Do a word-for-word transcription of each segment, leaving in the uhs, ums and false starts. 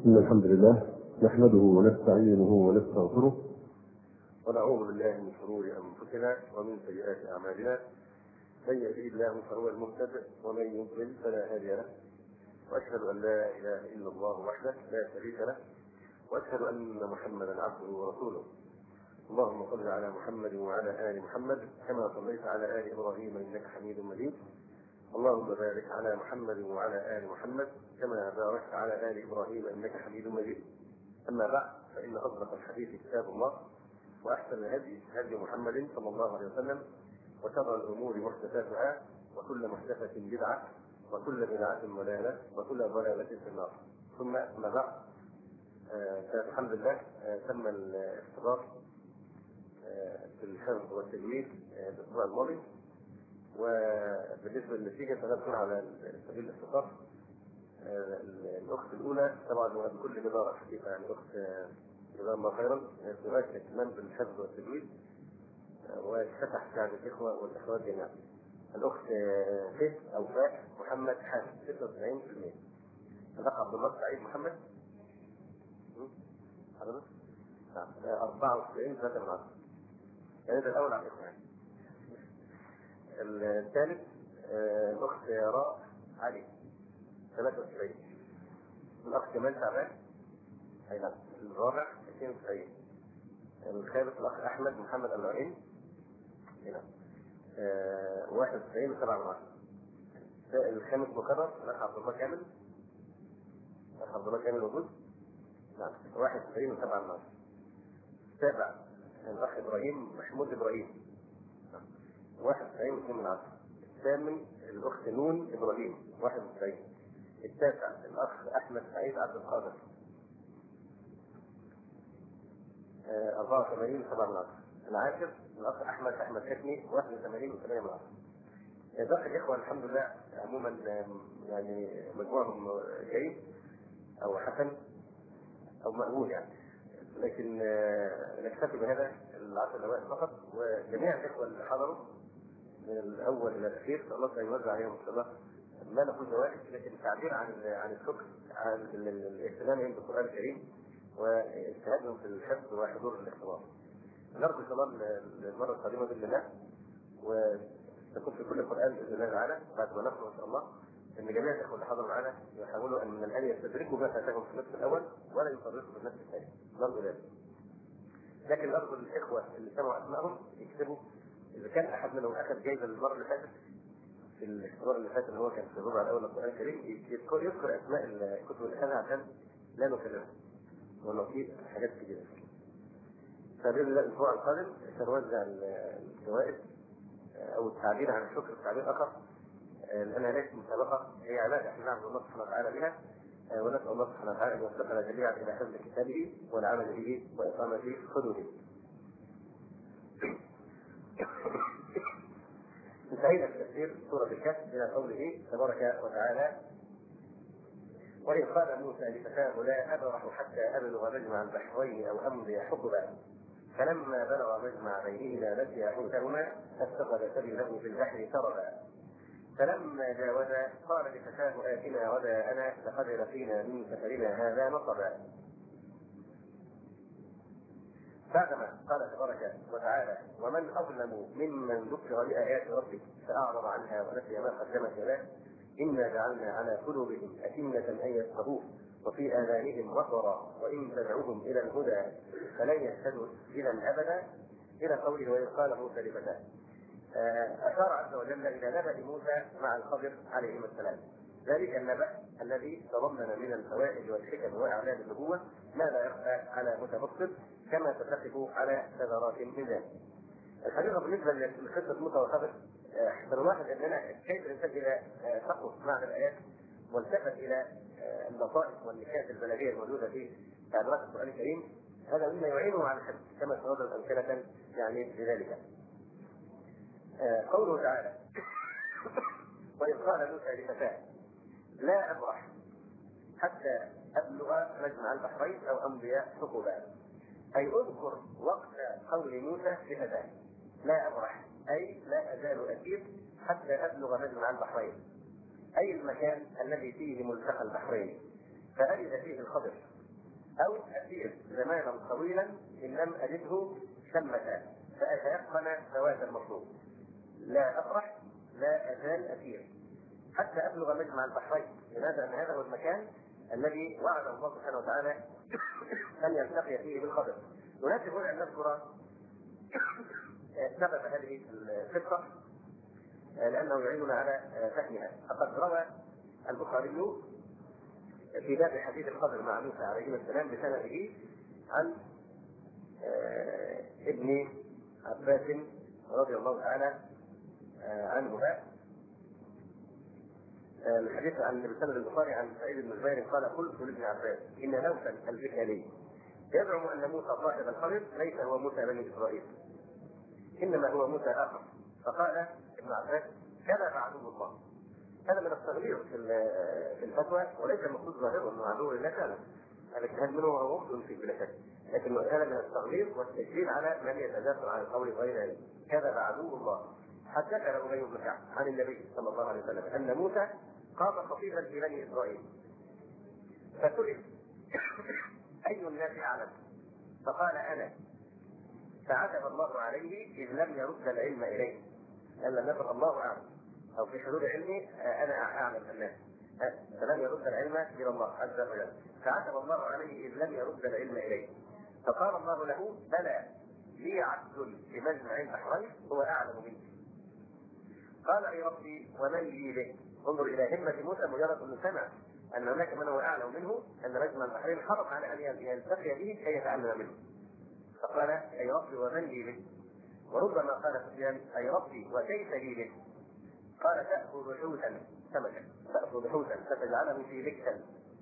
إن الحمد لله نحمده ونستعينه ونستغفره ونعوذ بالله من شرور أنفسنا ومن سيئات أعمالنا. من يهده الله فهو المهتد ومن يضلل فلا هادي له، وأشهد أن لا إله إلا الله وحده لا شريك له، وأشهد أن محمدا عبده ورسوله. اللهم صل على محمد وعلى آل محمد كما صليت على آل إبراهيم إنك حميد مجيد. اللهم بارك على محمد وعلى آل محمد كما باركت على آل إبراهيم إنك حميد مجيد. أما بعد، فإن أصدق الحديث كتاب الله، وأحسن الهدي هدي محمد صلى الله عليه وسلم، وشر الأمور محدثاتها، وكل محدثة بدعة، وكل بدعة ضلالة، وكل ضلالة في النار. ثم أما بعد، آه الحمد لله آه تم الاختبار آه في الحفظ والتجويد آه الأسبوع الماضي، وبالنسبة للنتيجة فنذكر على سبيل الاختصار. آه الأخت الأولى طبعا بكل جدارة حقيقة، يعني أخت جزاها الله خيرا تؤكد اهتمام بالحفظ والتجويد، وفتح عند الإخوة والأخوات جميعا. الأخت ف أو فاء محمد حامد ستة وتسعين بالمئة. الأخ عبد الله سعيد محمد حضرتك أربعة وتسعين ثلاثة من عشرة. يعني ده الأول على الإخوة. الثالث الأخت راء علي ثلاثة وتسعين. الأخ كمال تعبان أي نعم. الرابع اثنين وتسعين. الخامس الأخ أحمد محمد العين هنا أه واحد وتسعين وسبعة من عشرة. الخامس مكرر الأخ عبد الله كامل. الأخ عبد الله كامل موجود؟ نعم واحد وتسعين وسبعة من عشرة. السابع الأخ إبراهيم محمود إبراهيم نعم واحد وتسعين واثنين من عشرة. الثامن الأخت نون إبراهيم واحد وتسعين. التاسع الأخ أحمد سعيد عبد القادر أربعة وثمانين وسبعة من عشرة. العاشر الأخ أحمد أحمد حسني واحد وثمانين وثمانية من عشرة. باقي الإخوة الحمد لله عموما يعني مجموعهم جيد أو حسن أو مقبول يعني، لكن نكتفي بهذا العشر الأوائل فقط. وجميع الإخوة اللي حضروا من الأول إلى الأخير الله سيوزع عليهم إن شاء الله ما نقول زوائد، لكن تعبير عن عن الشكر عن الاهتمام بالقرآن الكريم واجتهادهم في الحفظ وحضور الاختبار. نرجو ان شاء الله المره القادمه باذن الله، وتكون في كل القران باذن الله تعالى بعد ما نقرا ان شاء الله ان جميع الاخوه اللي حضروا معنا يحاولوا ان من الان يستدركوا ما فاتهم في النصف الاول ولا يفرطوا في النصف الثاني. نرجو ذلك. لكن نرجو الاخوه اللي سمعوا اسمائهم يكتبوا اذا كان احد منهم اخذ جايزه المره اللي فاتت في الاختبار اللي فات اللي هو كان في الربع الاول من القران الكريم، يذكر يذكر اسماء الكتب اللي اخذها عشان لا نكررها ولو في حاجات كتير. فبإذن الله الأسبوع القادم سنوزع الجوائز أو التعبير عن الشكر بتعبير آخر، لأنها ليست مسابقة، هي عبادة احنا نعبد الله سبحانه وتعالى بها، ونسأل الله سبحانه وتعالى أن يوفقنا جميعا إلى حفظ كتابه والعمل به وإقامة حدوده. انتهينا في تفسير سورة الكهف إلى قوله تبارك وتعالى: وإذ قال موسى لفتاه لا أبرح حتى أبلغ مجمع البحرين أو أمضي حقبا فلما بلغ مجمع بينهما نسيا حوتهما فاتخذ سبيله في البحر سربا فلما جاوزا قال لفتاه آتنا غداءنا لقد لقينا من سفرنا هذا نصبا. بعدما قال تبارك وتعالى: ومن أظلم ممن ذكر بآيات ربه فأعرض عنها ونسي ما قدمت يداه إنا جعلنا على قلوبهم أكنة أن يفقهوه وفي آذانهم وقرا وإن تدعوهم إلى الهدى فلن يهتدوا إذا أبدا إلى قوله: وإذ قال موسى لفتاه. أشار عز وجل إلى نبأ موسى مع الخضر عليهما السلام، ذلك النبأ الذي تضمن من الفوائد والحكم وإعلان النبوة ما لا يخفى على متبصر كما تتفق على ثغرات من ذلك. الحقيقة بالنسبة لقصة موسى والخضر سنلاحظ أننا كيف الإنسان إذا فقه معنى الآيات والتفت إلى اللطائف والنكات البلاغية الموجودة في تعبيرات القرآن الكريم هذا مما يعينه على الحفظ كما سنضرب أمثلة يعني لذلك. قوله تعالى: وإذ قال موسى لفتاه لا أبرح حتى أبلغ مجمع البحرين أو أمضي حقبا، أي أذكر وقت قول موسى لفتاه لا أبرح أي لا أزال أسير حتى أبلغ مجمع البحرين، أي المكان الذي فيه ملتقى البحرين. فأجد فيه الخضر، أو أسير زمانا طويلا إن لم أجده شمة فأتيقن فوات المطلوب، لا أفرح لا أزال أسير حتى أبلغ مجمع البحرين. لماذا؟ أن هذا هو المكان الذي وعد الله سبحانه وتعالى أن يلتقي فيه بالخضر. يناسب أن نذكر سبب هذه القصة لأنه يعيننا على فهمها. فقد روى البخاري في باب حديث الخضر مع موسى عليه السلام بسنده عن ابن عباس رضي الله تعالى عنهما الحديث عن بسند البخاري عن سعيد بن جبير قال قلت لابن عباس ان نوفا البكالي يزعم ان موسى صاحب الخضر ليس هو موسى بني اسرائيل انما هو موسى اخر. فقال ابن عباس كذب عدو الله. هذا من التغيير في الفتوى وليس المقصود ظاهره انه عدو لله كان الاجتهاد منه وهو مخطئ في بلا شك، لكن هذا من التغيير والتشديد على من يتدافع عن القول غير ذلك. كذب عدو الله. حدثنا ابي بن كعب عن النبي صلى الله عليه وسلم ان موسى قام خطيبا في بني اسرائيل فسئل اي الناس اعلم؟ فقال انا. فعتب الله عليه اذ لم يرد العلم اليه، قال لم يكن الله اعلم او في حدود علمي انا اعلم الناس، فلم يرد العلم الى الله عز وجل. فعتب الله عليه اذ لم يرد العلم اليه. فقال الله له بلى لي عبد بمجمع البحرين هو اعلم مني. قال اي ربي ومن لي به؟ انظر الى همه موسى مجرد انه سمع ان هناك من هو اعلم منه ان مجمع البحرين حرص على ان يلتقي به كي يتعلم منه. فقال اي ربي ومن لي به؟ وربما قال سفيان اي ربي وكيف لي به؟ قال تاخذ حوتا سمكا تاخذ حوتا فتجعله في ذكر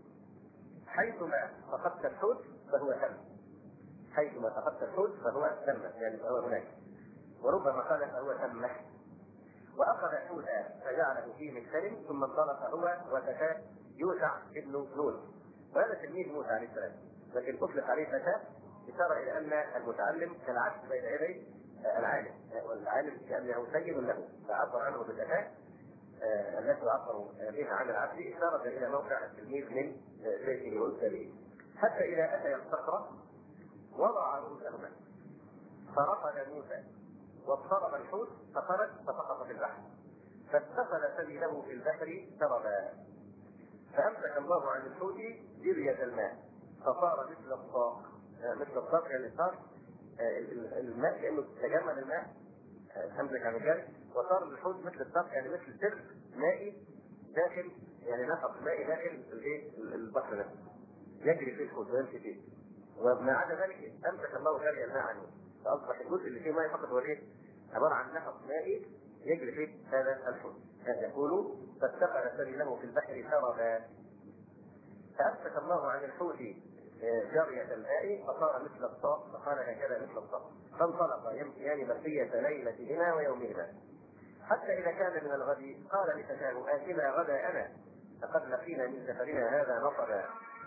حيثما فقدت الحوت فهو ثم، حيثما فقدت الحوت فهو ثم يعني فهو هناك. وربما قال فهو ثمه. واخذ حوتا فجعله في مكتل ثم انطلق هو وفتاه يوشع ابن نون، وهذا تلميذ موسى عليه السلام، لكن اطلق عليه فتاه اشاره الى ان المتعلم كالعكس بين يدي العالم، والعالم كانه سيد له فعبر عنه بالفتاه التي يعبر بها عن العبد اشاره الى موقع التلميذ من شيخه واستاذه. حتى اذا اتى الصخره وضع رؤوسهما فرفض موسى واضطرب الحوت فخرج فسقط في البحر فاتخذ سبيله في البحر سربا. فامسك الله عن الحوت جرية الماء فصار مثل الطاق، مثل الطاق يعني صار الماء كانه تجمد الماء امسك عن الجري، وصار الحوت مثل الطاق يعني مثل سر مائي داخل يعني نفق مائي داخل الايه البحر نفسه يجري فيه الحوت ويمشي فيه. وما عدا ذلك امسك الله جري الماء عنه فاصبح الجزء اللي فيه ماء فقط هو ايه؟ عباره عن نفق مائي يجري فيه هذا الحوت. هذا يقول فاتخذ سبيله في البحر سربا فامسك الله عن الحوت جارية الماء فصار مثل الطاق فقال هكذا مثل الطاق فانطلق يمشيان بقية ليلتهما ويومهما حتى إذا كان من الغد قال لفتاه آتنا غداءنا فقد لقينا من سفرنا هذا نصبا.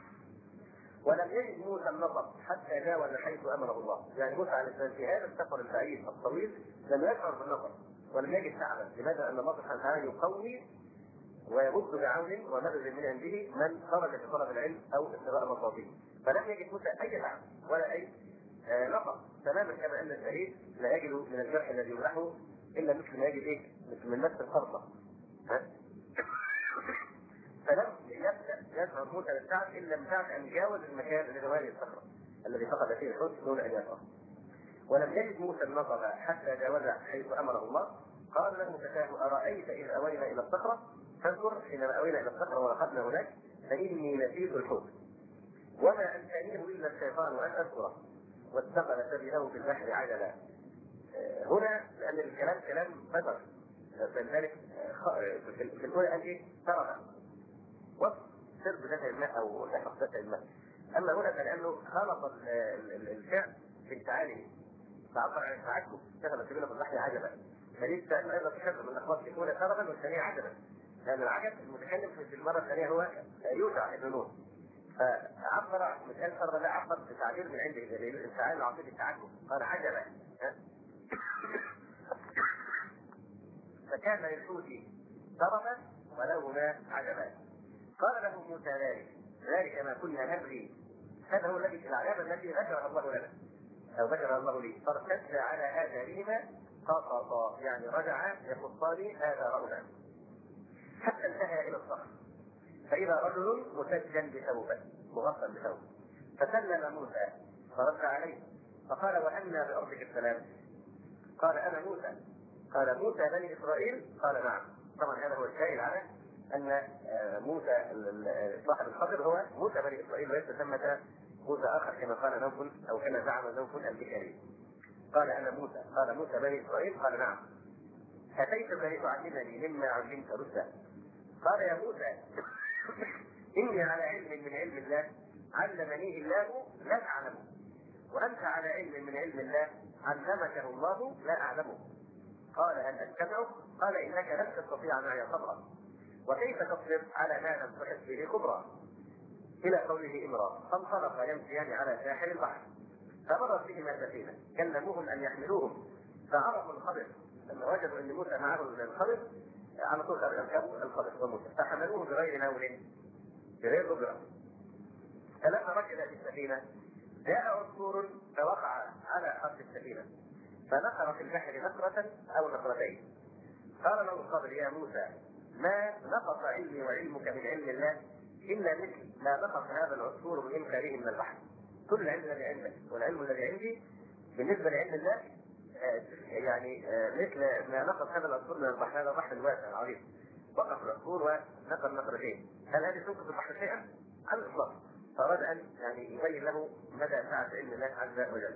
ولم يجد موسى النصب حتى جاوز حيث أمره الله. يعني موسى عليه السلام في هذا السفر البعيد الطويل لم يشعر بالنصب ولم يجد تعبا. لماذا؟ أن الله سبحانه وتعالى يقوي ويمد بعون ومدد من عنده من خرج في طلب العلم او ابتغاء مصابيه. فلم يجد موسى اي تعب ولا اي آه نقص تماما كما ان الشهيد لا يجد من الجرح الذي يجرحه الا مثل ما يجد ايه؟ مثل من نفس الخرطه. ها؟ فلم يبدا يشعر موسى بالتعب الا من بعد ان جاوز المكان الذي هو الصخره الذي فقد فيه الحوت دون ان يشعر. ولم يجد موسى النصب حتى جاوز حيث امره الله. قال له فتاه ارايت اذ اوينا الى الصخره فاذكر حينما اوينا الى الصخره ورقدنا هناك فاني نسيت الحوت وما انسانيه الا الشيطان ان اذكره واتخذ سبيله في البحر عجلا. هنا لان الكلام كلام بشر فلذلك في الاولى قال ايه؟ ترك وصف سرب ذات الماء او نحق ذات الماء. اما هنا فلانه خلط الفعل في التعالي فعبر عن التعجب اتخذ سبيله في البحر عجلا. فليس سألنا ايضا تحب من الاخبار الاولى سربا والثانيه عجلا، لان العجب المتكلم في المره الثانيه هو يوشع ابن نون. فعبر مثال سربا لا عبر بتعبير من عنده الانفعال العاطفي التعجب قال عجبا. فكان للحوت سربا ولهما عجبا. قال له موسى ذلك ذلك ما كنا نبغي. هذا هو الذي العذاب الذي ذكره الله لنا او ذكر الله لي. فارتد على اثارهما قصصا، يعني رجع يقصان اثارهما حتى انتهى الى الصخر، فاذا رجل مسجل بثوبه مغطى بثوب، فسلم موسى فرد عليه فقال وأنى بأرضك السلام؟ قال أنا موسى. قال موسى بني إسرائيل؟ قال نعم. طبعا هذا هو الشاهد على أن موسى صاحب الخضر هو موسى بني إسرائيل وليس ثمة موسى آخر كما قال نوف أو كما زعم نوف البشري. قال أنا موسى. قال موسى بني إسرائيل؟ قال نعم. أتيتك لتعلمني مما علمت رشدا؟ قال يا موسى إني على علم من علم الله علمنيه الله لا أعلمه، وأنت على علم من علم الله علمكه الله لا أعلمه. قال هل أتبعك؟ قال إنك لن تستطيع معي صبرا، وكيف تصبر على ما لم تحس به خبرا؟ إلى قوله إمرا. فانطلق يمشيان على ساحل البحر، فمرت بهما سفينة كلموهم أن يحملوهم، فعرفوا الخضر لما وجدوا أن موسى معه الخضر على طول أركبوا الخضر وموسى، فحملوه بغير نول بغير أجرة. فلما ركب في السفينة جاء عصفور فوقع على حرف السفينة فنقر في البحر نقرة أو نقرتين. قال له الخضر يا موسى ما نقص علمي وعلمك من علم الله إلا مثل ما نقص هذا العصفور من إنكاره من البحر. كل العلم الذي عندك والعلم الذي عندي بالنسبة لعلم الله يعني مثل ما نقص هذا العصفور من البحر. هذا البحر الواسع العريض، وقف العصفور ونقر نقرتين، هل هذه تنقص البحر شيئا؟ على الإطلاق. فأراد أن يعني يبين له مدى سعة علم الله عز وجل.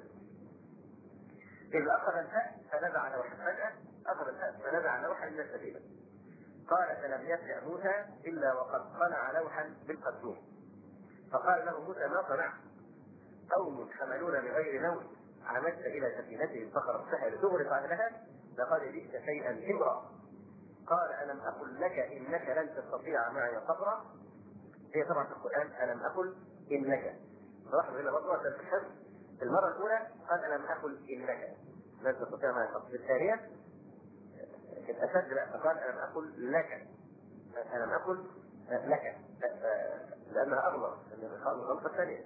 إذا أخذ الفأس فنزع لوحا، فجأة أخذ الفأس فنزع لوحا من السفينة. قال فلم يسع موسى إلا وقد صنع لوحا بالقدوم. فقال له موسى ما صنعت؟ قوم حملون بغير نوم عمدت إلى سفينتهم فخرجتها لتغرق أهلها لقد جئت شيئا إمرا. قال ألم أقل لك إنك لن تستطيع معي صبرا؟ هي طبعا في القرآن ألم أقل إنك، لاحظوا هنا مرة تتحس. المرة الأولى قال ألم أقل إنك لن تستطيع معي صبرا، في الثانية الأشد لا فقال ألم أقل لك، ألم أقل لك لأنها أغلط الغلطة الثانية.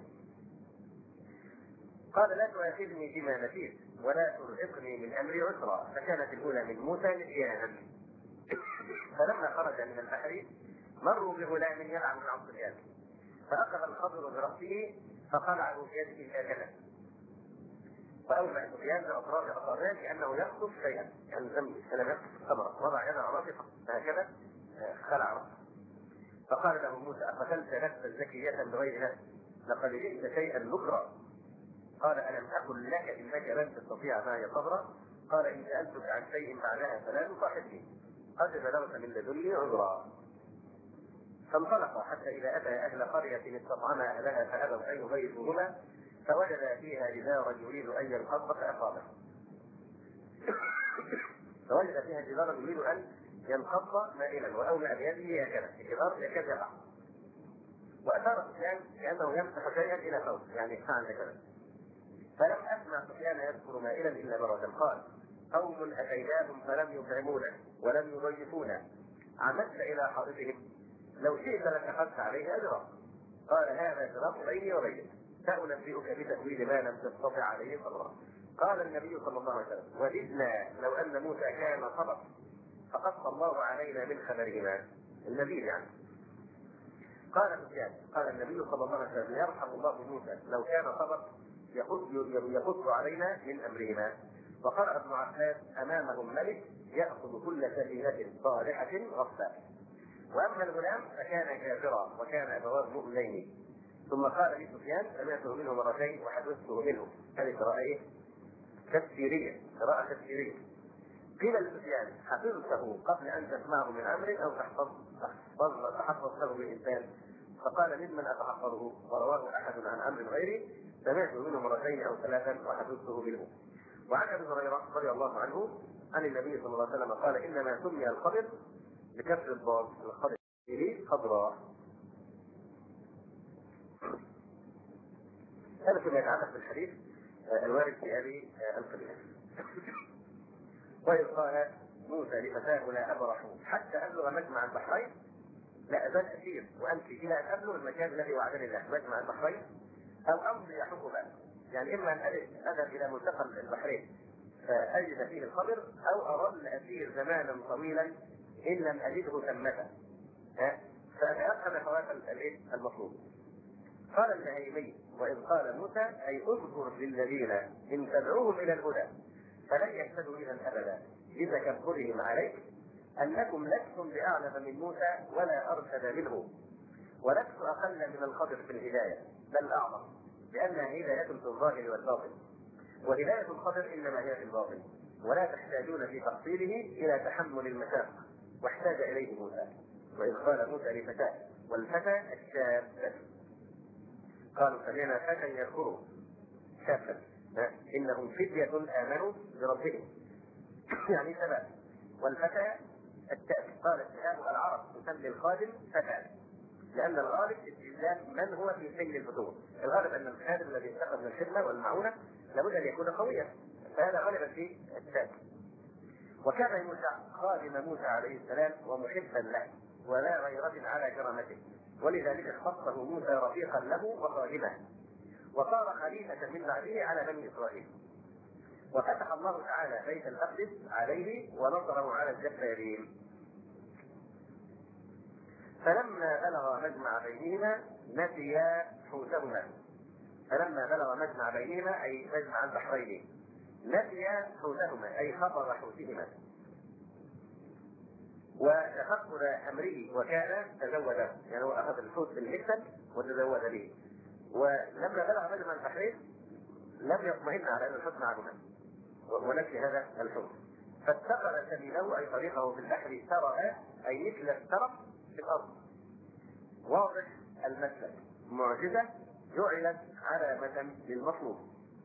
قال لا تؤاخذني بما نسيت ولا ترهقني من أمري عسرا. فكانت الأولى من موسى نسيانا. فلما خرج من البحر مروا بغلام يلعب مع الصبيان، فأخذ الخضر برأسه فقلعه بيده هكذا، فأومأ الصبيان بأطراف أصابعه كأنه يخطف شيئا، يعني لم يخطف الثمرة، وضع يده على رأسه هكذا خلع رأسه. فقال له موسى أقتلت نفسا زكية بغير نفس لقد جئت شيئا نكرا. قال ألم أقل لك إنك لن تستطيع معي صبرا؟ قال إن سألتك عن شيء بعدها فلا تصاحبني قد بلغت من لدني عذرا. فانطلق حتى إذا أتى أهل قرية استطعم أهلها فأبوا أن يضيفوهما فوجد فيها جدارا يريد أن ينقض فأصابه. فوجد فيها جدارا يريد أن ينقض مائلا وأومأ بيده هكذا الجدار يكاد يقع، وأثار سفيان كأنه يمسح شيئا إلى فوق، يعني فعل هكذا. فلم أسمع سفيان يذكر مائلا إلا مرة. قال قوم أتيناهم فلم يطعمونا ولم يضيفونا عمدت إلى حائطهم لو شئت لاتخذت عليه أجرا. قال هذا فراق بيني وبينك سأنبئك بتأويل ما لم تستطع عليه صبرا. قال النبي صلى الله عليه وسلم وددنا لو أن موسى كان صبر فقص الله علينا من خبرهما النبي يعني. قال سفيان قال النبي صلى الله عليه وسلم يرحم الله موسى لو كان صبر يقص علينا من أمرهما. وقرأ ابن عباس أمامهم ملك يأخذ كل سفينة صالحة غصبا. وأما الغلام فكان كافرا وكان أبواه مؤمنين. ثم قال لسفيان سمعته منه مرتين وحدثته منه. هذه قراءة إيه؟ تفسيرية، قراءة تفسيرية. قيل لسفيان حفظته قبل أن تسمعه من أمر أو تحفظ تحفظ له بالإنسان؟ فقال ممن أتحفظه؟ ورواه أحد عن أمر غيري سمعته منه مرتين أو ثلاثا وحدثته منه. وعن أبي هريرة رضي الله عنه عن النبي صلى الله عليه وسلم قال إنما سمي الخضر بكسر الضاد الخضر خضراء. هذا فيما يتعلق بالحديث الوارد في أبي القبيلة. وإذ قال موسى لفتاه لا أبرح حتى أبلغ مجمع البحرين لا أزال أسير وأمشي إلى أن أبلغ المكان الذي وعدني الله مجمع البحرين، أو أمضي حقبا، يعني إما أن أذهب إلى ملتقى البحرين فأجد فيه الخضر، أو أظل أسير زمانا طويلا إن لم أجده ثمة فأتيقن فوات المطلوب. قال النهيمي: وإذ قال موسى أي اذكر للذين إن تدعوهم إلى الهدى فلن يهتدوا إذا أبدا بتكبرهم عليك أنكم لستم بأعلم من موسى ولا أرشد منه، ولست أقل من الخضر في الهداية بل أعظم، لأنها هداية في الظاهر والباطن، وهداية الخضر إنما هي في الباطن، ولا تحتاجون في تحصيله إلى تحمل المشاق، واحتاج إليه موسى. وإذ قال موسى لفتاه، والفتى الشاب، قالوا سمعنا فتى يذكره شابا إنهم فتية آمنوا بربهم يعني شباب. والفتى التأب، قال الشهاب العرب تسمي الخادم فتى، لأن الغالب استخدام من هو في سن الفتور. الغالب أن الخادم الذي يستخدم من الخدمة والمعونة لابد أن يكون قويا، فهذا غالبا في التأب. وكان يوشع خادم موسى عليه السلام ومحبا له ولا غيرة على كرامته، ولذلك اختصه موسى رفيقا له وخادمه، وصار خليفة من بعده على بني إسرائيل. وفتح الله تعالى بيت المقدس عليه ونصره على الجبارين. فلما بلغ مجمع بينهما نسيا حوتهما، فلما بلغ مجمع بينهما أي مجمع البحرين نسيا حوتهما أي خطر حوتهما وتفقد أمره، وكان تزوجا، يعني هو أخذ الحوت بالمكسل وتزوج به. ولما بلغ مجمع البحرين لم يطمئن على أن الحوت معهما ونسي هذا الحوت، فاتخذ سبيله أي طريقه في البحر سرعا أي مثل السرف في الأرض، واضح المسلك، معجزة جعلت علامة للمطلوب.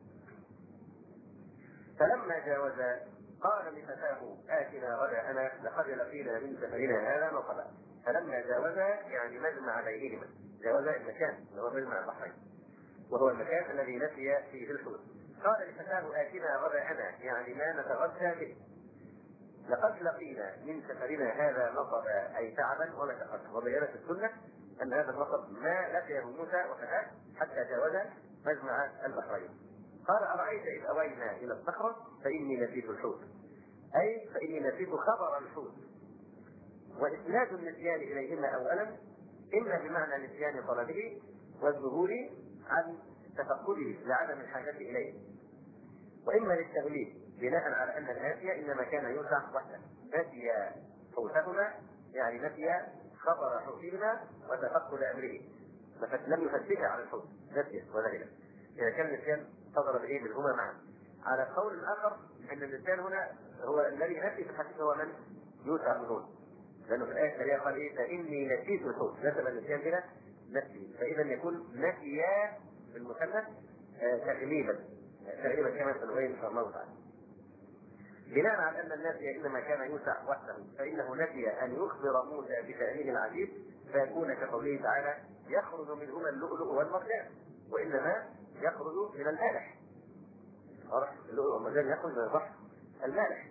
فلما جاوز قال لفتاه آتنا غداءنا لقد لقينا من سفرنا هذا نصبا. فلما جاوز يعني مجمع بينهما، جاوز المكان اللي هو مجمع البحرين وهو المكان الذي نسي فيه الحوت. قال لفتاه آتنا غداءنا يعني ما نتغدى به، لقد لقينا من سفرنا هذا نصبا أي تعبا ومشقة. وبينت السنة أن هذا النصب ما لقيه موسى وفتاه حتى جاوز مجمع البحرين. قال أرأيت إذ أوينا إلى الصخرة فإني نسيت الحوت، أي فإني نسيت خبر الحوت. وإسناد النسيان إليهما أولا إما بمعنى نسيان طلبه والذهول عن تفقده لعدم الحاجة إليه، وإما للتغليب بناء على أن الناسية إنما كان يوسع وحده، نسي حوتهما يعني نسي خبر حوتهما وتفقد أمره، لم يفتش على الحوت، نسي وذهل. إذا كان النسيان صدر بإيه منهما معا. على قول آخر أن النسيان هنا هو الذي نسي في الحديث هو من يوسع منون، لأنه في الآية الثانية قال إيه فإني نسيت الحوت، نسب النسيان هنا نسي، فإذا يكون نسيا في المثنى تغليبا تغليبا كما سنبين إن شاء الله تعالى. بناء على أن الناسي إنما كان يوسع وحده فإنه نسي أن يخبر موسى بتأمين العجيب، فيكون كقوله تعالى يخرج منهما اللؤلؤ والمرجان، وإنما يخرج من المالح. اللؤلؤ والمرجان يخرج من البحر المالح.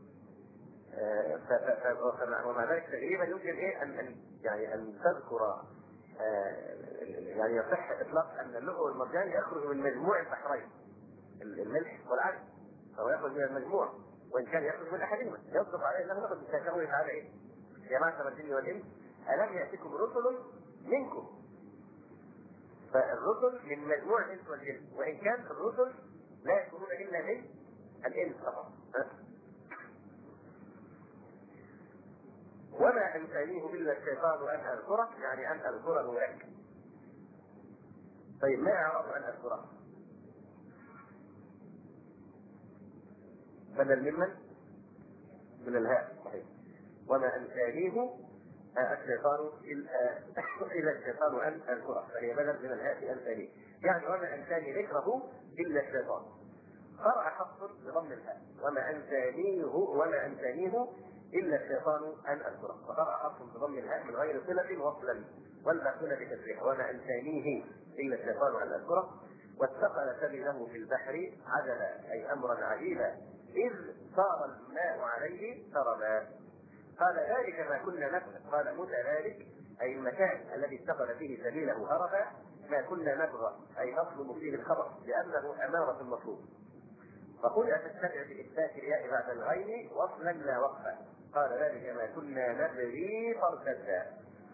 ومع ذلك تقريبا يمكن ايه ان يعني ان تذكر يعني يصح اطلاق ان اللؤلؤ والمرجان يخرج من مجموع البحرين الملح والعسل، فهو يخرج من المجموع وان كان يخرج من احدهما. يصدق عليه انه يخرج من قوله تعالى ايه يا معشر الجن والانس الم ياتكم رسل منكم، فالرسل من مجموع الانس والجن، وان كان الرسل لا يكونون الا من الانس فقط. وما أنسانيه إلا الشيطان أن أذكره يعني أن أذكره لك. طيب ما أعرف أن أذكره؟ بدل ممن؟ من الهاء صحيح. وما أنسانيه الشيطان إلا الشيطان أن أذكره، فهي بدل من الهاء أنسانيه، يعني وما أنساني ذكره إلا الشيطان. قرأ حفص بضم الهاء وما أنسانيه وما أنسانيه إلا الشيطان أن أذكره، فقرأ حفص بضم الهاء من غير صلة وصلا والباقون بتسريح وما أنسانيه إلا الشيطان أن أذكره. واتخذ سبيله في البحر عجلا أي أمرا عجيبا إذ صار الماء عليه سربا. قال ذلك ما كنا نفعل، قال موسى ذلك أي المكان الذي اتخذ فيه سبيله هربا ما كنا نبغى أي نطلب فيه الخبر لأنه أمارة المطلوب. فقل أتتبع بإثبات الياء بعد الغين وصلا لا وقفا، قال ذلك ما كنا نبغي فارتدا،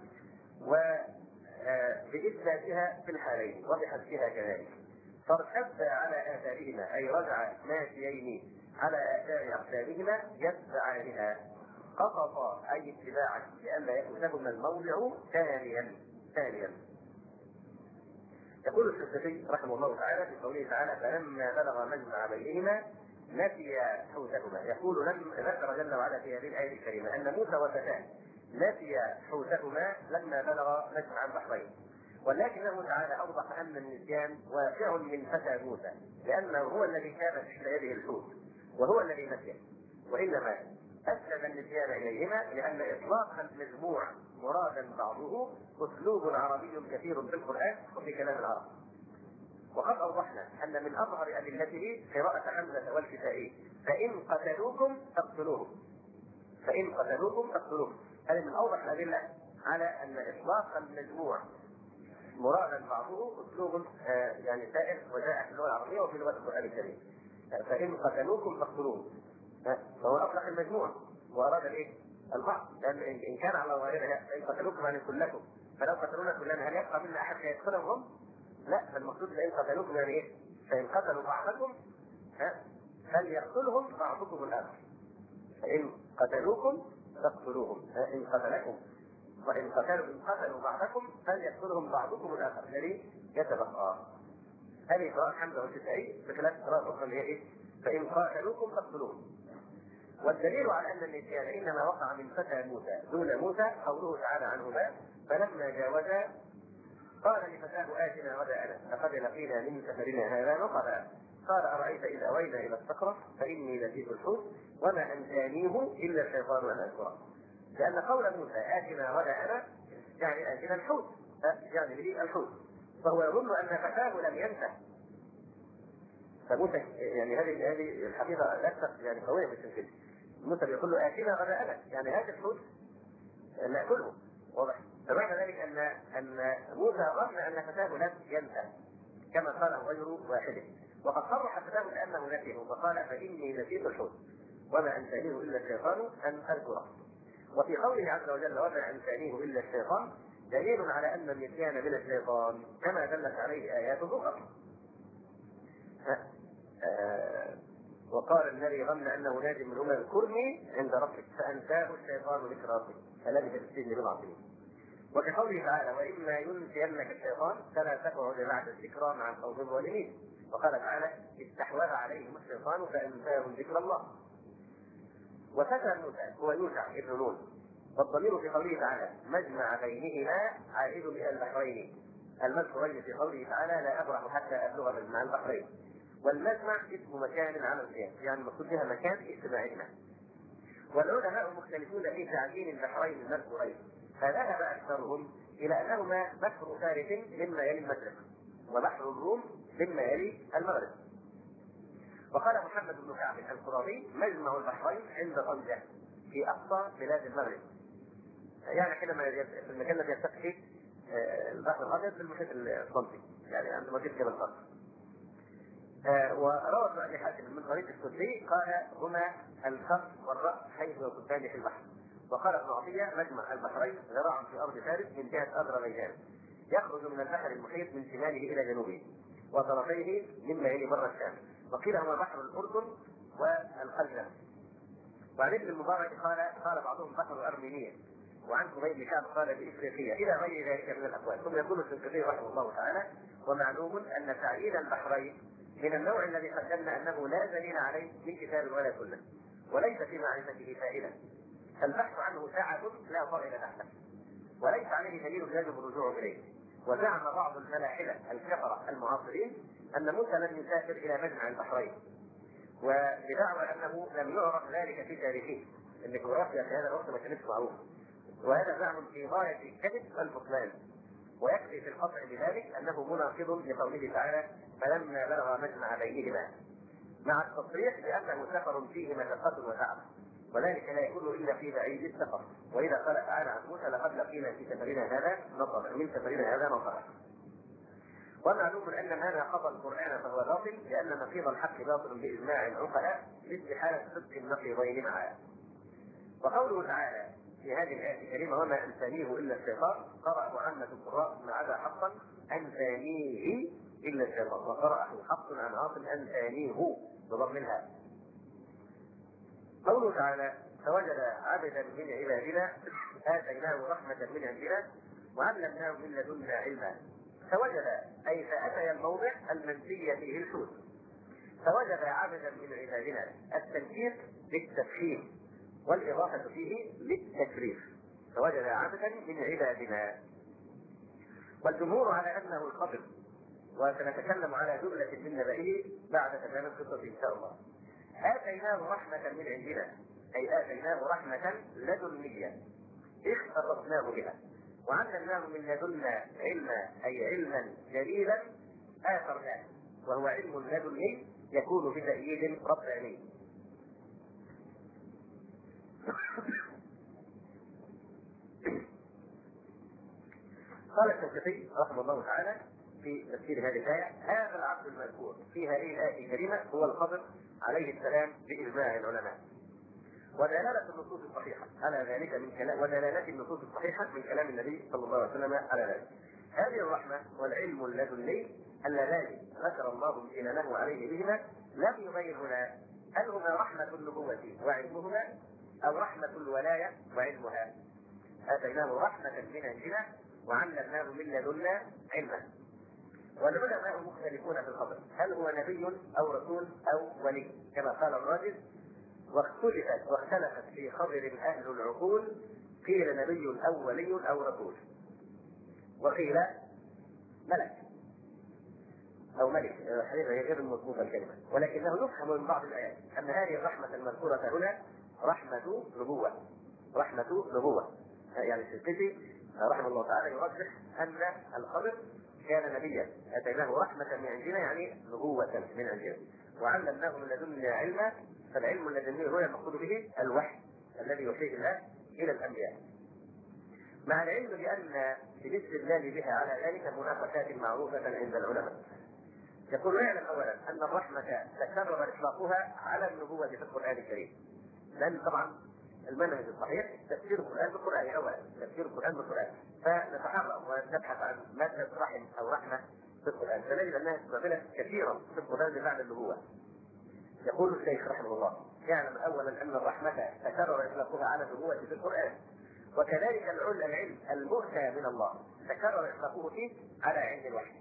وبإثباتها في الحالين وبحذفها كذلك. فارتد على آثارهما أي رجع ماشيين على آثار أقدامهما يتبعانها، قصص أي اتباعا لئلا يفوتهما الموضع ثانيا ثانيا. يقول الشافعي رحمه الله تعالى في قوله تعالى فلما بلغ مجمع بينهما نسي حوتهما، يقول لم ذكر جل وعلا في هذه الآية الكريمة أن موسى وفتاه نسي حوتهما لما بلغ مجمع البحرين، ولكنه تعالى أوضح أن النسيان واقع من فتى موسى لأنه هو الذي كان تحت يده الحوت وهو الذي نسيه، وإنما أسلم النسيان إليهما لأن إطلاق المجموع مرادا بعضه أسلوب عربي كثير في القرآن وفي كلام العرب. وقد أوضحنا أن من أظهر أدلته قراءة حمزة والكسائي فإن قتلوكم فاقتلوهم، فإن قتلوكم فاقتلوهم، هذه من أوضح الأدلة على أن إطلاق المجموع مرادا بعضه أسلوب آه يعني سائر وجاء في اللغة العربية وفي لغة القرآن الكريم. فإن قتلوكم فاقتلوهم، فهو أطلق المجموع وأراد الإيه؟ البعض، لأن إن كان على ظاهرها فإن قتلوكم يعني كلكم، فلو قتلونا كلنا هل يبقى منا أحد يقتلهم؟ لا، فالمقصود فإن قتلوكم يعني إيه؟ فإن قتلوا بعضكم فليقتلهم بعضكم الآخر، فإن قتلوكم فاقتلوهم، إن قتلكم وإن قتلوا إن قتلوا بعضكم فليقتلهم بعضكم الآخر الذي يتبقى. هذه قراءة حمزة والكسائي بخلاف قراءة أخرى اللي هي إيه؟ فإن قاتلوكم فاقتلوهم. والدليل على أن النسيان إنما وقع من فتى موسى دون موسى قوله تعالى عنهما فلما جاوزا قال لفتاه آتنا غداءنا لقد لقينا من سفرنا هذا نصبا، قال أرأيت إذ أوينا إلى الصخرة فإني نسيت الحوت وما أنسانيه إلا الشيطان أن أذكره، لأن قول موسى آتنا غداءنا يعني آتنا الحوت، يعني به الحوت، فهو يظن أن فتاه لم ينسى. فموسى يعني هذه هذه الحقيقة ليست يعني قوية في التنفيذ. موسى بيقول له آتنا غداءنا يعني هذا الحوت نأكله، واضح؟ فمعنى ذلك أن أن موسى ظن أن فتاه لم ينسى كما قاله غير واحد، وقد صرح فتاه بأنه نسيه فقال فإني نسيت الحوت وما أنسانيه إلا الشيطان أن أذكره. وفي قوله عز وجل وما أنسانيه إلا الشيطان دليل على أن النسيان من الشيطان كما دلت عليه آيات أخرى. آه وقال الذي ظن أنه ناج منهما اذكرني عند ربك فأنساه الشيطان ذكر ربك فلبث في السجن بضع سنين. وفي قوله تعالى وإما ينسينك الشيطان فلا تقعد بعد الذكرى مع القوم الظالمين. وقال تعالى استحوذ عليهم الشيطان فأنساهم ذكر الله. وفتى موسى هو يوشع ابن نون، والضمير في قوله تعالى مجمع بينهما عائد إلى البحرين، المذكورين في قوله تعالى لا أبرح حتى أبلغ مجمع البحرين. والمجمع اسم مكان على القياس يعني المقصود بها مكان اجتماعنا. والعلماء مختلفون في تعيين البحرين المذكورين، فذهب أكثرهم إلى أنهما بحر فارس مما يلي المشرق وبحر الروم مما يلي المغرب. وقال محمد بن كعب القرظي مجمع البحرين عند طنجة في أقصى بلاد المغرب، يعني حينما في المكان الذي يلتقي فيه البحر الأبيض بالمحيط الأطلنطي يعني عند مدينة جبل طارق. آه وروى ابن حاتم من طريق السدي قال هما الخف والرأس حيث يصبان في البحر. وقال ابن عطية مجمع البحرين ذراع في أرض فارس من جهة أذربيجان يخرج من البحر المحيط من شماله إلى جنوبه وطرفيه مما يلي بر الشام، وقيل هما بحر الأردن والقلزم. وعن ابن المبارك قال قال بعضهم بحر أرمينيا، وعن أبي بن كعب قال بإفريقيا إلى غير ذلك من الأقوال. ثم يقول الشنقيطي رحمه الله تعالى ومعلوم أن تعيين البحرين من النوع الذي قدمنا أنه لا دليل عليه من كتاب ولا سنة وليس في معرفته فائدة، البحث عنه ساعة لا طائل تحته وليس عليه دليل يجب الرجوع إليه. وزعم بعض الملاحدة الكفرة المعاصرين أن موسى لم يسافر إلى مجمع البحرين، وبدعوى أنه لم يعرف ذلك في تاريخه، أن الجغرافيا في هذا الوقت ما كانتش معروفة، وهذا زعم في غاية الكذب والبطلان. ويكفي في القطع بذلك أنه مناقض لقوله تعالى فلما بلغ مجمع بينهما، مع التصريح بأنه سفر فيه مشقة وتعب، وذلك لا يكون الا في بعيد السفر. واذا قال تعالى عن موسى لقد لقينا في سفرنا هذا نصبا، من سفرنا هذا نصبا. ومعلوم ان هذا قضى القران فهو باطل، لان نقيض الحق باطل باجماع العقلاء لاستحاله صدق النقيضين معا. وقوله تعالى في هذه الايه الكريمه وما انسانيه الا الشيطان، قرأ عامه القراء ما عدا حقا انسانيه الا الشيطان، وقرأه حق عن عاصم انسانيه بضم منها. قوله تعالى فوجد عبدا من عبادنا اتيناه رحمه من عندنا وعلمناه من لدنا علما. فوجد اي فاتي الموضع المنسي فيه الحوت. فوجد عبدا من عبادنا، التنكير للتفخيم والاضافه فيه للتكرير. فوجد عبدا من عبادنا. والجمهور على انه الخضر، وسنتكلم على جمله من نبئه بعد تمام القصه ان شاء الله. آتيناه رحمة من عندنا، أي آتيناه رحمة لدنية اختصصناه بها، وعلمناه من لدنا علما، أي علما جليلا آثرناه، وهو علم لدني يكون بتأييد رباني. قال الشنقيطي رحمه الله تعالى في تفسير هذه الآية: هذا العبد المذكور في هذه الآية الكريمة هو الخضر عليه السلام بإجماع العلماء. ودلالة النصوص الصحيحة على ذلك من كلام ودلالة النصوص الصحيحة من كلام النبي صلى الله عليه وسلم على ذلك. هذه الرحمة والعلم اللدني اللذان ذكر الله امتنانه عليه بهما لم يبين هنا هل هما رحمة النبوة وعلمهما أو رحمة الولاية وعلمها. آتيناه رحمة من عندنا وعلمناه من لدنا علما. والعلماء مختلفون في الخبر، هل هو نبي او رسول او ولي كما قال الراجل. واختلفت واختلفت في خبر اهل العقول، قيل نبي او ولي او رسول، وقيل ملك او ملك، حقيقه غير مضبوطه الكلمه، ولكنه يفهم من بعض الايات ان هذه الرحمه المذكوره هنا رحمه نبوه، رحمه نبوه. يعني الشنقيطي رحمه الله تعالى يرجح ان الخبر كان نبيا، اتيناه رحمه من عندنا يعني نبوه من عندنا، وعلمناه من لدنا علما. فالعلم اللدني هو المقصود به الوحي الذي يوحيه الله الى الانبياء، مع العلم بان بالاستدلال بها على ذلك مناقشات معروفه عند العلماء. يقول: اعلم اولا ان الرحمه تكرر اطلاقها على النبوه في القران الكريم، لان طبعا المنهج الصحيح تفسير القرآن بالقرآن أولا، تفسير القرآن بالقرآن، فنتحرك ونبحث عن مادة رحم أو رحمة في القرآن، فنجد أنها استعملت كثيرا في القرآن بمعنى النبوة. يقول الشيخ رحمه الله: يعلم أولا أن الرحمة تكرر إطلاقها على النبوة في القرآن، وكذلك العلم المؤتى من الله تكرر إطلاقه فيه على علم الوحي.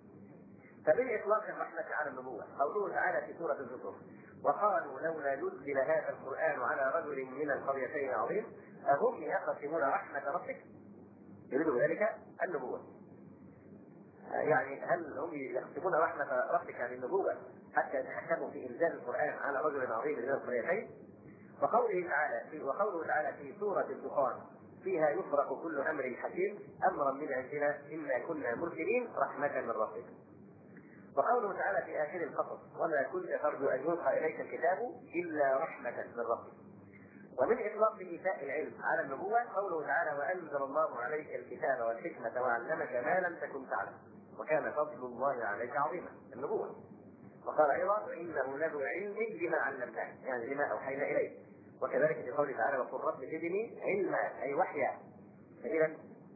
فمن إطلاق الرحمة على النبوة قوله تعالى في سورة الزخرف: وقالوا لولا نزل هذا القرآن على رجل من القريتين عظيم أهم يقسمون رحمة ربك. يريد ذلك النبوة، يعني هل هم يقسمون رحمة ربك عن النبوة حتى يتحكموا في إنزال القرآن على رجل عظيم من القريتين؟ وقوله تعالى في وقوله تعالى في سورة الدخان: فيها يفرق كل أمر حكيم أمرا من عندنا إنا كنا مرسلين رحمة من ربك. وقوله تعالى في آخر القصص: وما كنت ترجو أن يلقى إليك الكتاب إلا رحمة من ربك. ومن إطلاق إيتاء العلم على النبوة قوله تعالى: وأنزل الله عليك الكتاب والحكمة وعلمك ما لم تكن تعلم وكان فضل الله عليك عظيما. النبوة. وقال أيضا: إنه لذو علم لما علمناه، يعني لما أوحينا إليه. وكذلك في قوله تعالى: وقل رب زدني علما، أي وحيا. فإذا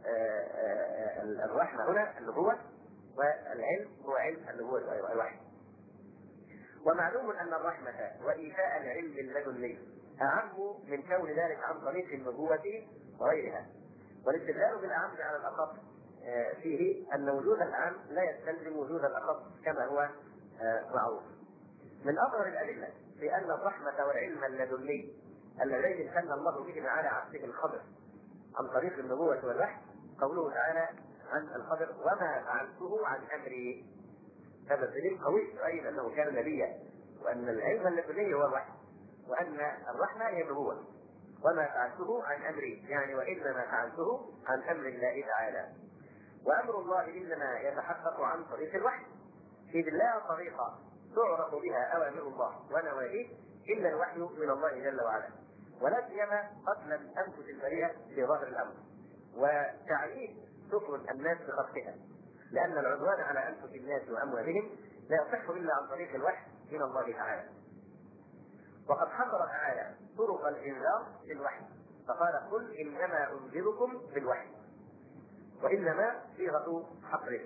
الرحمة هنا النبوة، والعلم هو علم النبوة أيضا الوحي. ومعلوم أن الرحمة وإيتاء العلم اللدني أعم من كون ذلك عن طريق النبوة وغيرها. والاستدلال بالأعم على الأخص فيه أن وجود العام لا يستلزم وجود الأخص كما هو معروف. من أظهر الأدلة في أن الرحمة والعلم اللدني اللذين امتن الله بهما على عبده الخضر عن طريق النبوة والوحي قوله تعالى عن الخضر: وما فعلته عن أمري. هذا دليل قوي يؤيد أنه كان نبيا، وأن العلم اللدني هو الوحي، وأن الرحمة هي النبوة. وما فعلته عن أمري يعني وإنما فعلته عن أمر الله تعالى. وأمر الله إنما يتحقق عن طريق الوحي، إذ لا طريقة تعرف بها أوامر الله ونواهيه إلا الوحي من الله جل وعلا. ولا سيما قتل الانفس البريئه في ظاهر الامر، وتعريف سكن الناس بخطئها، لان العدوان على انفس الناس واموالهم لا يصح الا عن طريق الوحي من الله تعالى. وقد حصر تعالى طرق الانذار في الوحي، فقال قل انما انذركم بالوحي، وانما صيغه حصر.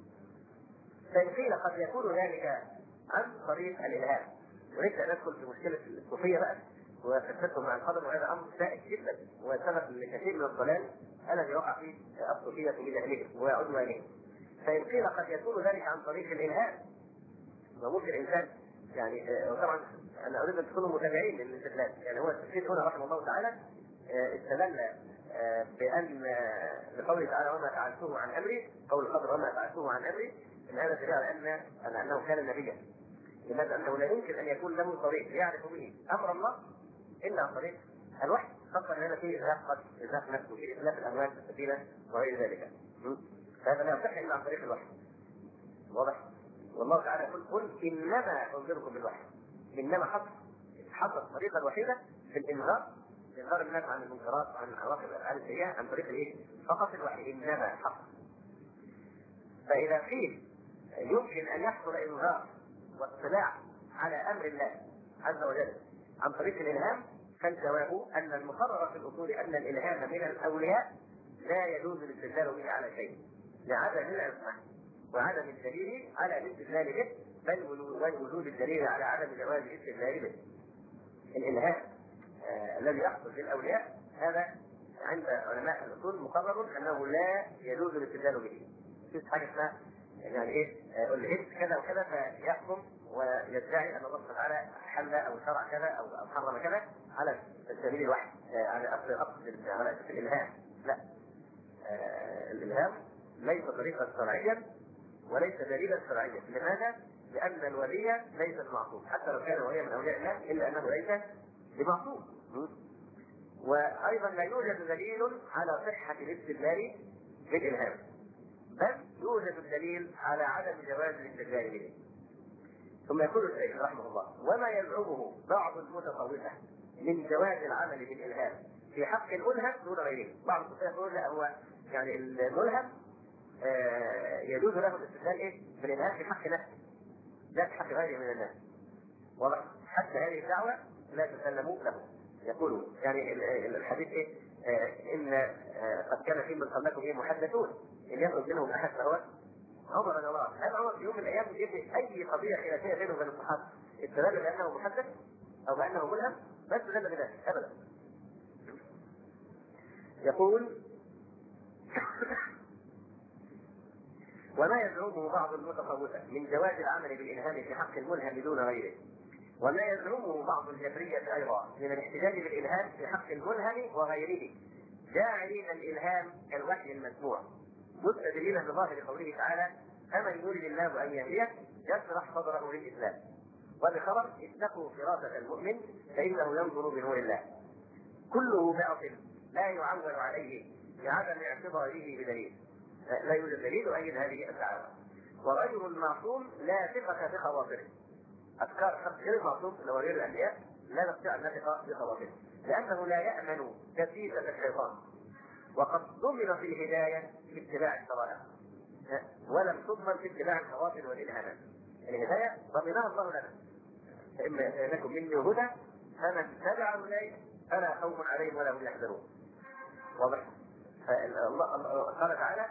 فان قيل قد يكون ذلك عن طريق الالهام، ونبدا ندخل في مشكله الصوفيه بقى وفتنتهم مع القدر، وهذا امر سائد جدا وسبب لكثير من الضلال الذي وقع فيه الصوفيه بجهلهم وعدوانهم. فان قيل قد يكون ذلك عن طريق الالهام، وممكن الانسان يعني طبعا انا اريد ان تكونوا متابعين للاستدلال، يعني هو السيد هنا رحمه الله تعالى استدل بان بقوله تعالى وما فعلته عن امري، قول القدر وما فعلته عن امري، ان هذا دليل على ان انه كان نبيا، لماذا؟ انه لا يمكن ان يكون له طريق يعرف به امر الله الا عن طريق الوحي، خاصه ان هذا فيه ازهاق قد ازهاق نفسه، فيه اتلاف الاموال في السفينه وغير ذلك، فهذا لا يصح الا عن طريق الوحي. واضح؟ والله تعالى يقول قل انما انذركم بالوحي، انما حط حط الطريقه الوحيده في الانذار، انذار الناس عن المنكرات وعن عواقب الافعال السيئه عن طريق الايه؟ فقط الوحي، انما حط. فاذا قيل يمكن ان يحصل انذار واطلاع على امر الله عز وجل عن طريق الالهام، فالجواب ان المقرر في الاصول ان الالهام من الاولياء لا يجوز الاستدلال به على شيء لعدم العصمه وعدم الدليل على الاستدلال به، بل وجود الدليل على عدم جواز الاستدلال به. الالهام آه الذي يحصل للاولياء هذا عند علماء الاصول مقرر انه لا يجوز الاستدلال به. في حاجه اسمها يعني ايه الهبت كذا وكذا فيحكم ويدعي ان الله سبحانه وتعالى حل او شرع كذا او او حرم كذا على سبيل الوحي، على اصل اصل على اساس الالهام. لا، آه الالهام ليس طريقا شرعيا وليس دليلا شرعيا. لماذا؟ لان الولي ليس بمعصوم، حتى لو كان وليا من اولياء الله الا انه ليس بمعصوم. وايضا لا يوجد دليل على صحه الاستدلال بالالهام، بل يوجد الدليل على عدم جواز الاستدلال به. ثم يقول الشيخ رحمه الله وما يزعمه بعض المتصوفه من جواز العمل بالالهام في حق الملهم دون غيره. بعض الصوفيه يقول لا، هو يعني الملهم آه يجوز له الاستدلال ايه بالالهام في حق نفسه لا في حق غيره من الناس. واضح؟ حتى هذه الدعوه لا تسلموا له. يقولوا يعني الحديث ايه آه ان آه قد كان في من قبلكم ايه محدثون ان يخرج منهم احد فهو عمر رضي الله عنه. هل عمر في يوم من الايام يجي اي قضيه خلافيه بينه وبين الصحابه استدل بانه محدث او بانه ملهم؟ ما استدل بذلك ابدا. يقول وما يزعمه بعض المتصوفه من جواز العمل بالالهام في حق الملهم دون غيره، وما يزعمه بعض الجبريه ايضا من الاحتجاج بالالهام في حق الملهم وغيره، جاعلين الالهام كالوحي المسموع مستدلين بظاهر قوله تعالى فمن يريد الله ان يهديه يشرح صدره للاسلام، وبخبر اتقوا فراسه المؤمن فانه ينظر بنور الله. كله باطل لا يعول عليه لعدم اعتباره بدليل، لا يوجد دليل يؤيد هذه الدعوه. وغير المعصوم لا ثقه بخواطره. افكار غير المعصوم اللي هو غير الانبياء لا نستطيع ان نثق بخواطره، لانه لا يامن تسييسه الشيطان، وقد ضمن في الهدايه في اتباع الشرائع ولم تضمن في اتباع الخواطر والالهامات. الهدايه ضمنها الله لنا، فاما ياتيكم مني هدى فمن تبع هداي فلا خوف عليهم ولا هم يحزنون. واضح؟ الله قال تعالى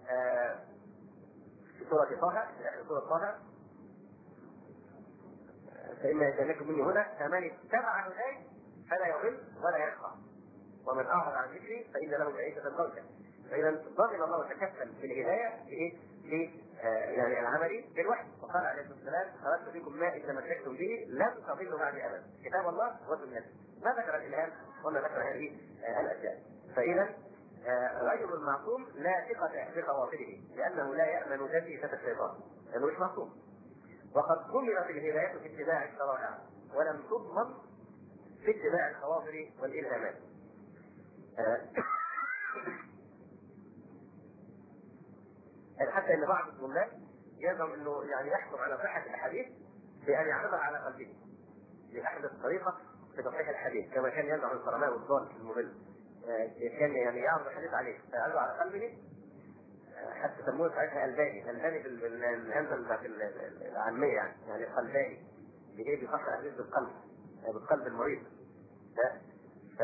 في سوره طه في سوره طه فإما يأتيكم مني هدى فمن اتبع هداي فلا يضل ولا يشقى ومن أعرض عن ذكري فإن له معيشة ضنكا. فإذا ضمن الله وتكفل بالهداية في في آه يعني العمل بالوحي. وقال عليه الصلاة والسلام خرجت فيكم ما إن تمسكتم به لن تضلوا بعدي أبدا، كتاب الله وسنته. ما ذكر الإلهام وما ذكر هذه آه الأشياء. فإذا آه غير المعصوم لا ثقة بخواطره لأنه لا يأمن تسييسة الشيطان لأنه مش معصوم. وقد ضمنت الهداية في اتباع الشرائع ولم تضمن في اتباع الخواطر والإلهامات. حتى ان بعض الطلاب يزعم انه يعني يحكم على صحة الحديث بأن يعرضها على قلبه لأحدث طريقة في تصحيح الحديث كما كان يدعو الكرماء والضال في المضل. كان يعني يعرض الحديث عليه فقالوا على قلبه، حتى سموه ساعتها الباني، الباني بالهمزه العاميه يعني، يعني قلباني بيجي بيصحح الحديث بالقلب، بالقلب المريض. ف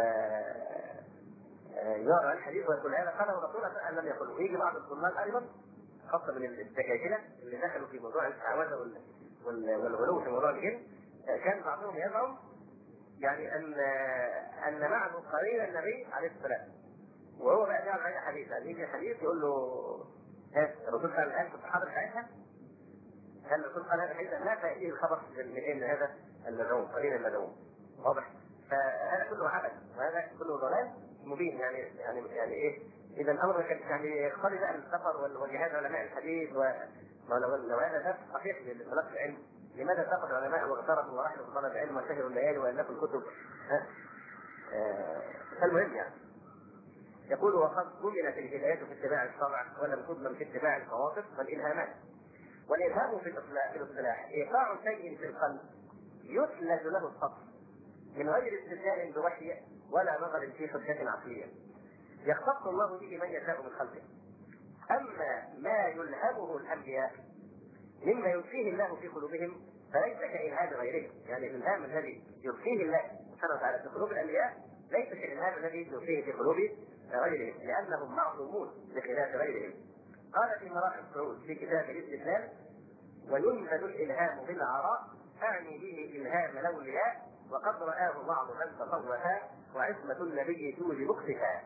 يرى الحديث ويقول هذا قاله رسول الله ان لم يقله. ويجي بعض الطلاب ايضا خاصه من الدجاجله اللي دخلوا في موضوع الاستعواذه والغلو في موضوع الجن، كان بعضهم يزعم يعني ان ان معه قرين النبي عليه السلام، وهو بقى يعمل اي حديث، يعني يجي حديث يقول له ها الرسول قال الان كنت حاضر ساعتها؟ هل الرسول قال هذا الحديث؟ لا، فيأتيه الخبر من اين هذا المدعوم، قرين المدعوم. واضح؟ فهذا كله عبث وهذا كله ضلال مبين. يعني يعني يعني ايه؟ اذا الامر كان يعني يقتضي بقى السفر وجهاد علماء الحديث، ولو هذا ده صحيح لطلب العلم، لماذا سافر العلماء واغتربوا وراحوا في طلب العلم وسهروا الليالي والفوا الكتب؟ فالمهم يعني يقول وقد ضمنت الهداية في اتباع الشرع ولم تضمن في اتباع الخواطر والالهامات. والالهام في الاصطلاح ايقاع شيء في القلب يثلج له السطر من غير استدلال بوحي ولا نظر في حجة عقلية، يختص الله به من يشاء من خلقه. اما ما يلهمه الانبياء مما يلقيه الله في قلوبهم فليس كإلهام غيرهم. يعني الالهام الذي يلقيه الله سبحانه وتعالى في قلوب الانبياء ليس كالالهام الذي يلقيه في قلوب غيرهم، لانهم معصومون بخلاف غيرهم. قال في مراحل الصعود في كتاب الاستدلال: وينبذ الالهام بالعراء، اعني به الهام الاولياء، وقد رآه بعض من تصوفا، وعصمة النبي توجب اختفاء.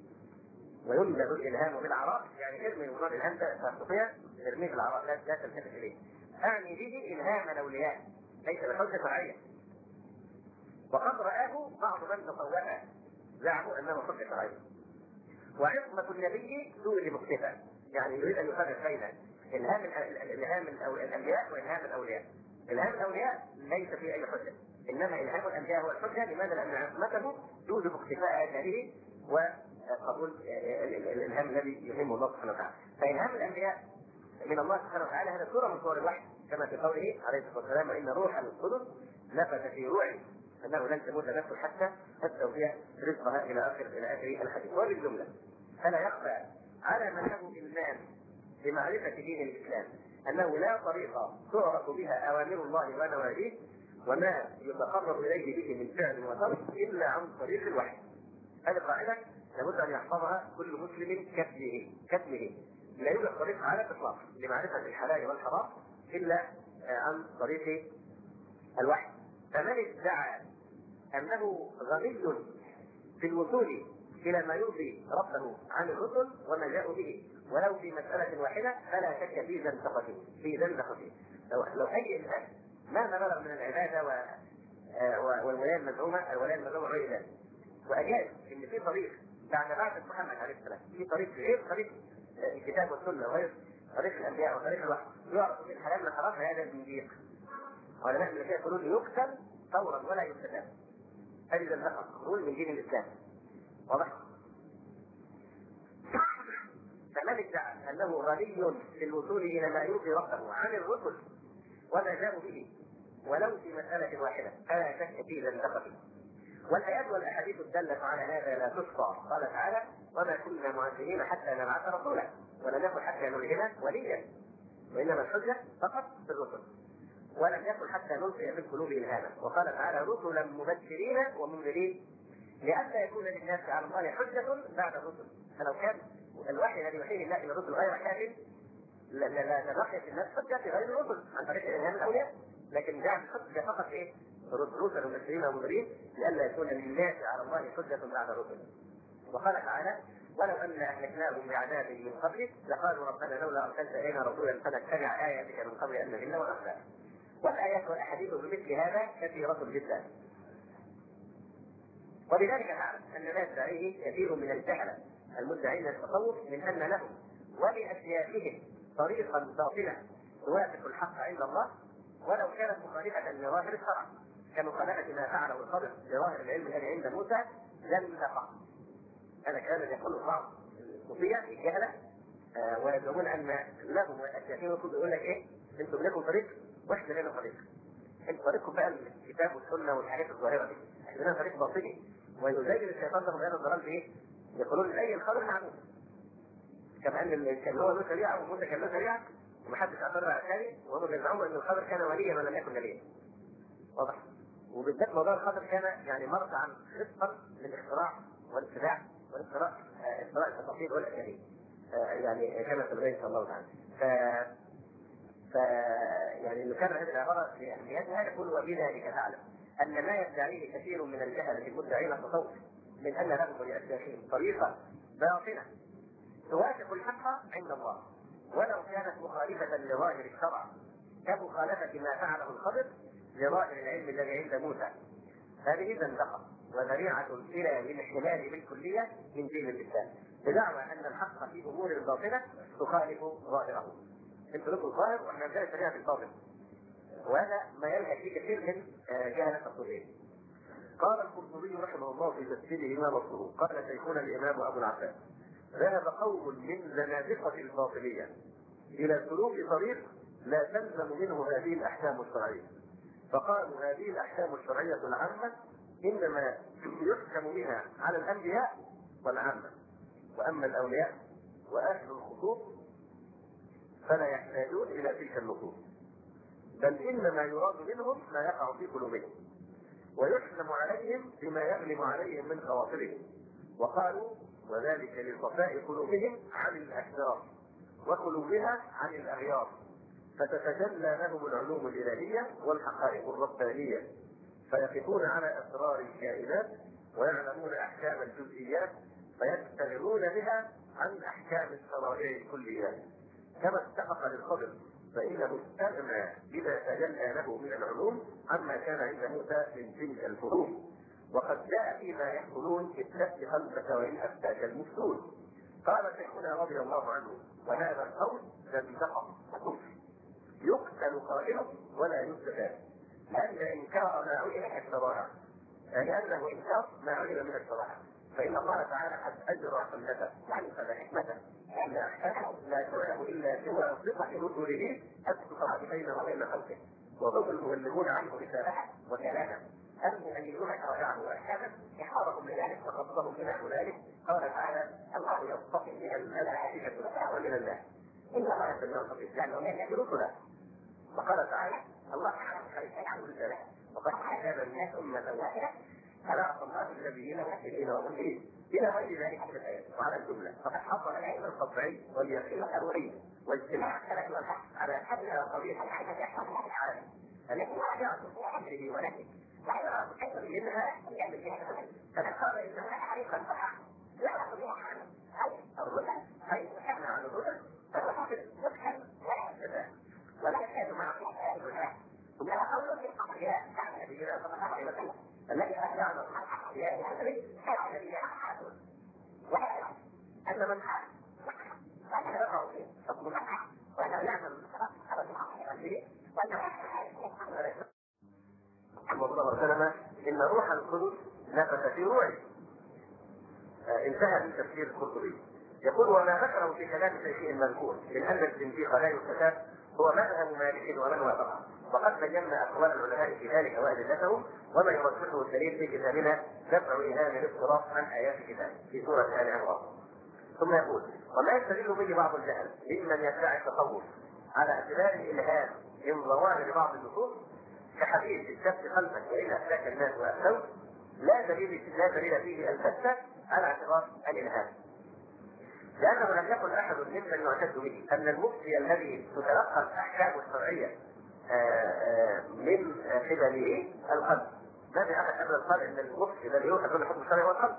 وينبذ الالهام بالعراء، يعني ارمي مراد الهام تستطيع ارميه بالعراء، لا لا تلتفت اليه. اعني به الهام الاولياء ليس بحجة شرعية، وقد رآه بعض من تصوفا زعموا انه حجة شرعية. وعصمة النبي توجب اختفاء، يعني يريد ان يفرق بين الهام الهام الانبياء والهام الاولياء. الهام الاولياء ليس فيه اي حجة، انما الهام الانبياء هو الحجة. لماذا؟ لان عصمته توجب اختفاء اثاره وقبول الالهام الذي يهم الله سبحانه وتعالى. فالهام الانبياء من الله سبحانه وتعالى هذا صورة من صور الوحي، كما في قوله عليه الصلاة والسلام: وان روح القدس نفث في روعي انه لن تموت نفس حتى تستوفي رزقها الى اخر الى اخر الحديث. وبالجملة فلا يخفى على من له إلمام بمعرفة دين الإسلام أنه لا طريقة تعرف بها أوامر الله ونواهيه وما يتقرب إليه به من فعل وترك إلا عن طريق الوحي. هذه قاعدة لابد أن يحفظها كل مسلم كاسمه كاسمه. لا يوجد طريقة على الإطلاق لمعرفة الحلال والحرام إلا عن طريق الوحي. فمن ادعى أنه غني في الوصول إلى ما يرضي ربه عن الرسل وما جاءوا به ولو في مسألة واحدة فلا شك في زندقته في زندقته. لو لو أي إنسان مهما بلغ من العبادة و... والولاية المزعومة الولاية المزعومة غير ذلك، وأجاز إن في طريق بعد بعثة محمد عليه السلام، في طريق غير طريق الكتاب والسنة وغير طريق الأنبياء وطريق الوحي يعرف من الحلال من الحرام، هذا الزنديق. علماء الملكية يقولون يقتل فورا ولا يستتاب. هذه زندقة خروج من دين الإسلام. واضح؟ فمن ادعى انه غني في الوصول الى ما يرضي ربه عن الرسل وما جاءوا به ولو في مسألة واحدة فلا شك في زندقته. والآيات والأحاديث الدالة على هذا لا تحصى. قال تعالى: وما كنا معذبين حتى نبعث رسولا ولم يكن حتى نلهنا وليا، وإنما الحجة فقط في الرسل، ولم يكن حتى نلقي في القلوب إلهاما. وقال تعالى: رسلا مبشرين ومنذرين لئلا يكون للناس على الله حجة بعد الرسل. فلو كان الوحي الذي يوحيه الله الى الرسل غير كافٍ لا لا لبقيت الناس حجة في غير الرسل عن طريق الالهام الاولياء، لكن جاء بحجة فقط ايه؟ رسلا مبشرين ومنذرين لئلا يكون للناس على الله حجة بعد الرسل. وقال تعالى: ولو ان اهلكناهم بعذاب من قبلك لقالوا ربنا لولا ارسلت الينا رسولا فنتبع اياتك من قبل ان نذل ونخزى. والايات والاحاديث بمثل هذا كثيرة جدا. وبذلك نعلم ان ما يدعيه كثير من الجهله المدعين التصوف من ان لهم ولاشياخهم طريقا باطلا توافق الحق عند الله ولو كانت مخالفه لظاهر الشرع، كمخالفه ما فعله الخضر لظاهر العلم الذي عند موسى لم تقع. هذا كلام يقوله بعض الصوفيه الجهله آه ويزعمون ان لهم ولاشياخهم يقول يقول لك ايه؟ انتم لكم طريق واحنا لنا طريق. انتم طريقكم بقى الكتاب والسنه والحاجات الظاهره دي، احنا فريق باطني ويزين الشيطان لهم هذا الضلال بايه؟ يقولون لاي الخبر معلوم. كما ان كان هو له شريعه وموسى كان له شريعه ومحدش اعترض على الثاني، وهم بيزعموا ان الخبر كان وليا ولم يكن نبيا. واضح؟ وبالذات موضوع الخبر كان يعني مرجعا رفقا للاختراع والاتباع والاختراع اختراع التفاصيل والاشياء. يعني كما سنبين ان شاء الله تعالى. ف ف يعني نكرر هذه العباره لاهميتها. يقول وبذلك تعلم ان ما يدعيه كثير من الجهله المدعين التصوف من ان لهم ولاشياخهم طريقه باطنه توافق الحق عند الله ولو كانت مخالفه لظاهر الشرع كمخالفه ما فعله الخضر لظاهر العلم الذي عند موسى. هذه زندقه وذريعه الى الانحلال بالكليه من دين الاسلام بدعوى ان الحق في امور الباطنه تخالف ظاهره. انت لكم الظاهر واحنا عندنا شريعه في الباطن، وهذا ما يلهى فيه كثير من جهله الصوفيه. قال القرطبي رحمه الله في تفسيره ما مصدره قال شيخنا الامام ابو العباس ذهب قوم من زنادقه الباطنيه الى سلوك طريق لا تلزم منه هذه الاحكام الشرعيه، فقالوا هذه الاحكام الشرعيه العامه انما يحكم بها على الانبياء والعامه، واما الاولياء واهل الخصوص فلا يحتاجون الى تلك النصوص، بل انما يراد منهم ما يقع في قلوبهم ويحكم عليهم بما يغلب عليهم من خواطرهم. وقالوا وذلك لصفاء قلوبهم عن الاكدار وقلوبها عن الاغيار، فتتجلى لهم العلوم الالهيه والحقائق الربانيه، فيقفون على اسرار الكائنات ويعلمون احكام الجزئيات فيستغلون بها عن احكام الشرائع الكليات، كما اتفق للخضر فانه استغنى بما تجلى له من العلوم عما كان عند موسى من تلك الفروض. وقد جاء فيما يقولون اتق قلبك وان افتاك المفتون. قال شيخنا رضي الله عنه وهذا القول زندقه وكفر يقتل قائله ولا يستفاد، لان انكار ما علم من الشرائع لانه انكار ما علم من الشرائع، فان الله تعالى قد اجرى سنته وانفذ حكمته ان احكامه لا تعلم الا سوى صفه رسله الصفات بينه وبين خلقه، وهم المبلغون عنه رسالته وكلامه المؤمنون شرائعه واحكامه احاطهم لذلك وخصهم بنحو ذلك. قال تعالى الله يصطفي من الملائكه ومن الناس ان الله يسمع الخبير لانه لم يكن رسلا. وقال تعالى الله تعالى يعلم الرساله وقد حسب الناس امه واحده فلا الله النبيين والمرسلين والمرسلين الى غير ذلك من الايات. وعلى الجمله فقد حصل العلم القطعي واليقين الضروري واجتماع السلف والحق على حد قضيه الحدث يحصل في العالم التي وحدها في امره ونهيه وعلى كثر منها يعمل فيها فقد قال انها حقيقه صح لا يستطيع عنه اي الرسل اي كان عن الرسل فهو حافظ مفهم ولا يستطيع ولا يكاد مع الرسل ثم قول في الحقيقه كان نبينا صلى الله عليه وسلم الذي أهدعنا الحق في هذه الحديث كان الذي يحدث وهذا أن من حدث فأنا يقع فيه حكم الحق وأنا نعمل الحق وأنا إن روح القدس نفث في روعي. انتهى من تفسير القرطبي. يقول وما ذكره في كلام شيخه المذكور من أن الزنديق لا يستتاب هو مذهب مالك ومن وافقه، وقد بينا اقوال العلماء في ذلك وادلتهم وما يرشحه الدليل في كتابنا دفع ايهام الاضطراب عن ايات الكتاب في سوره ال عمران. ثم يقول وما يستدل به بعض الجهل ممن يدعي التصوف على اعتبار الالهام من ظواهر بعض النصوص كحديث الشك خلفك وان اهلك الناس واهلوك لا دليل لا دليل فيه البتة على اعتبار الالهام، لأنه لم يكن أحد ممن يعتد به أن المفتي الذي تتلقى الأحكام الشرعية من قبله القلب. ما في أحد قبل القلب أن المفتي الذي يؤخذ من الحكم الشرعي هو القلب.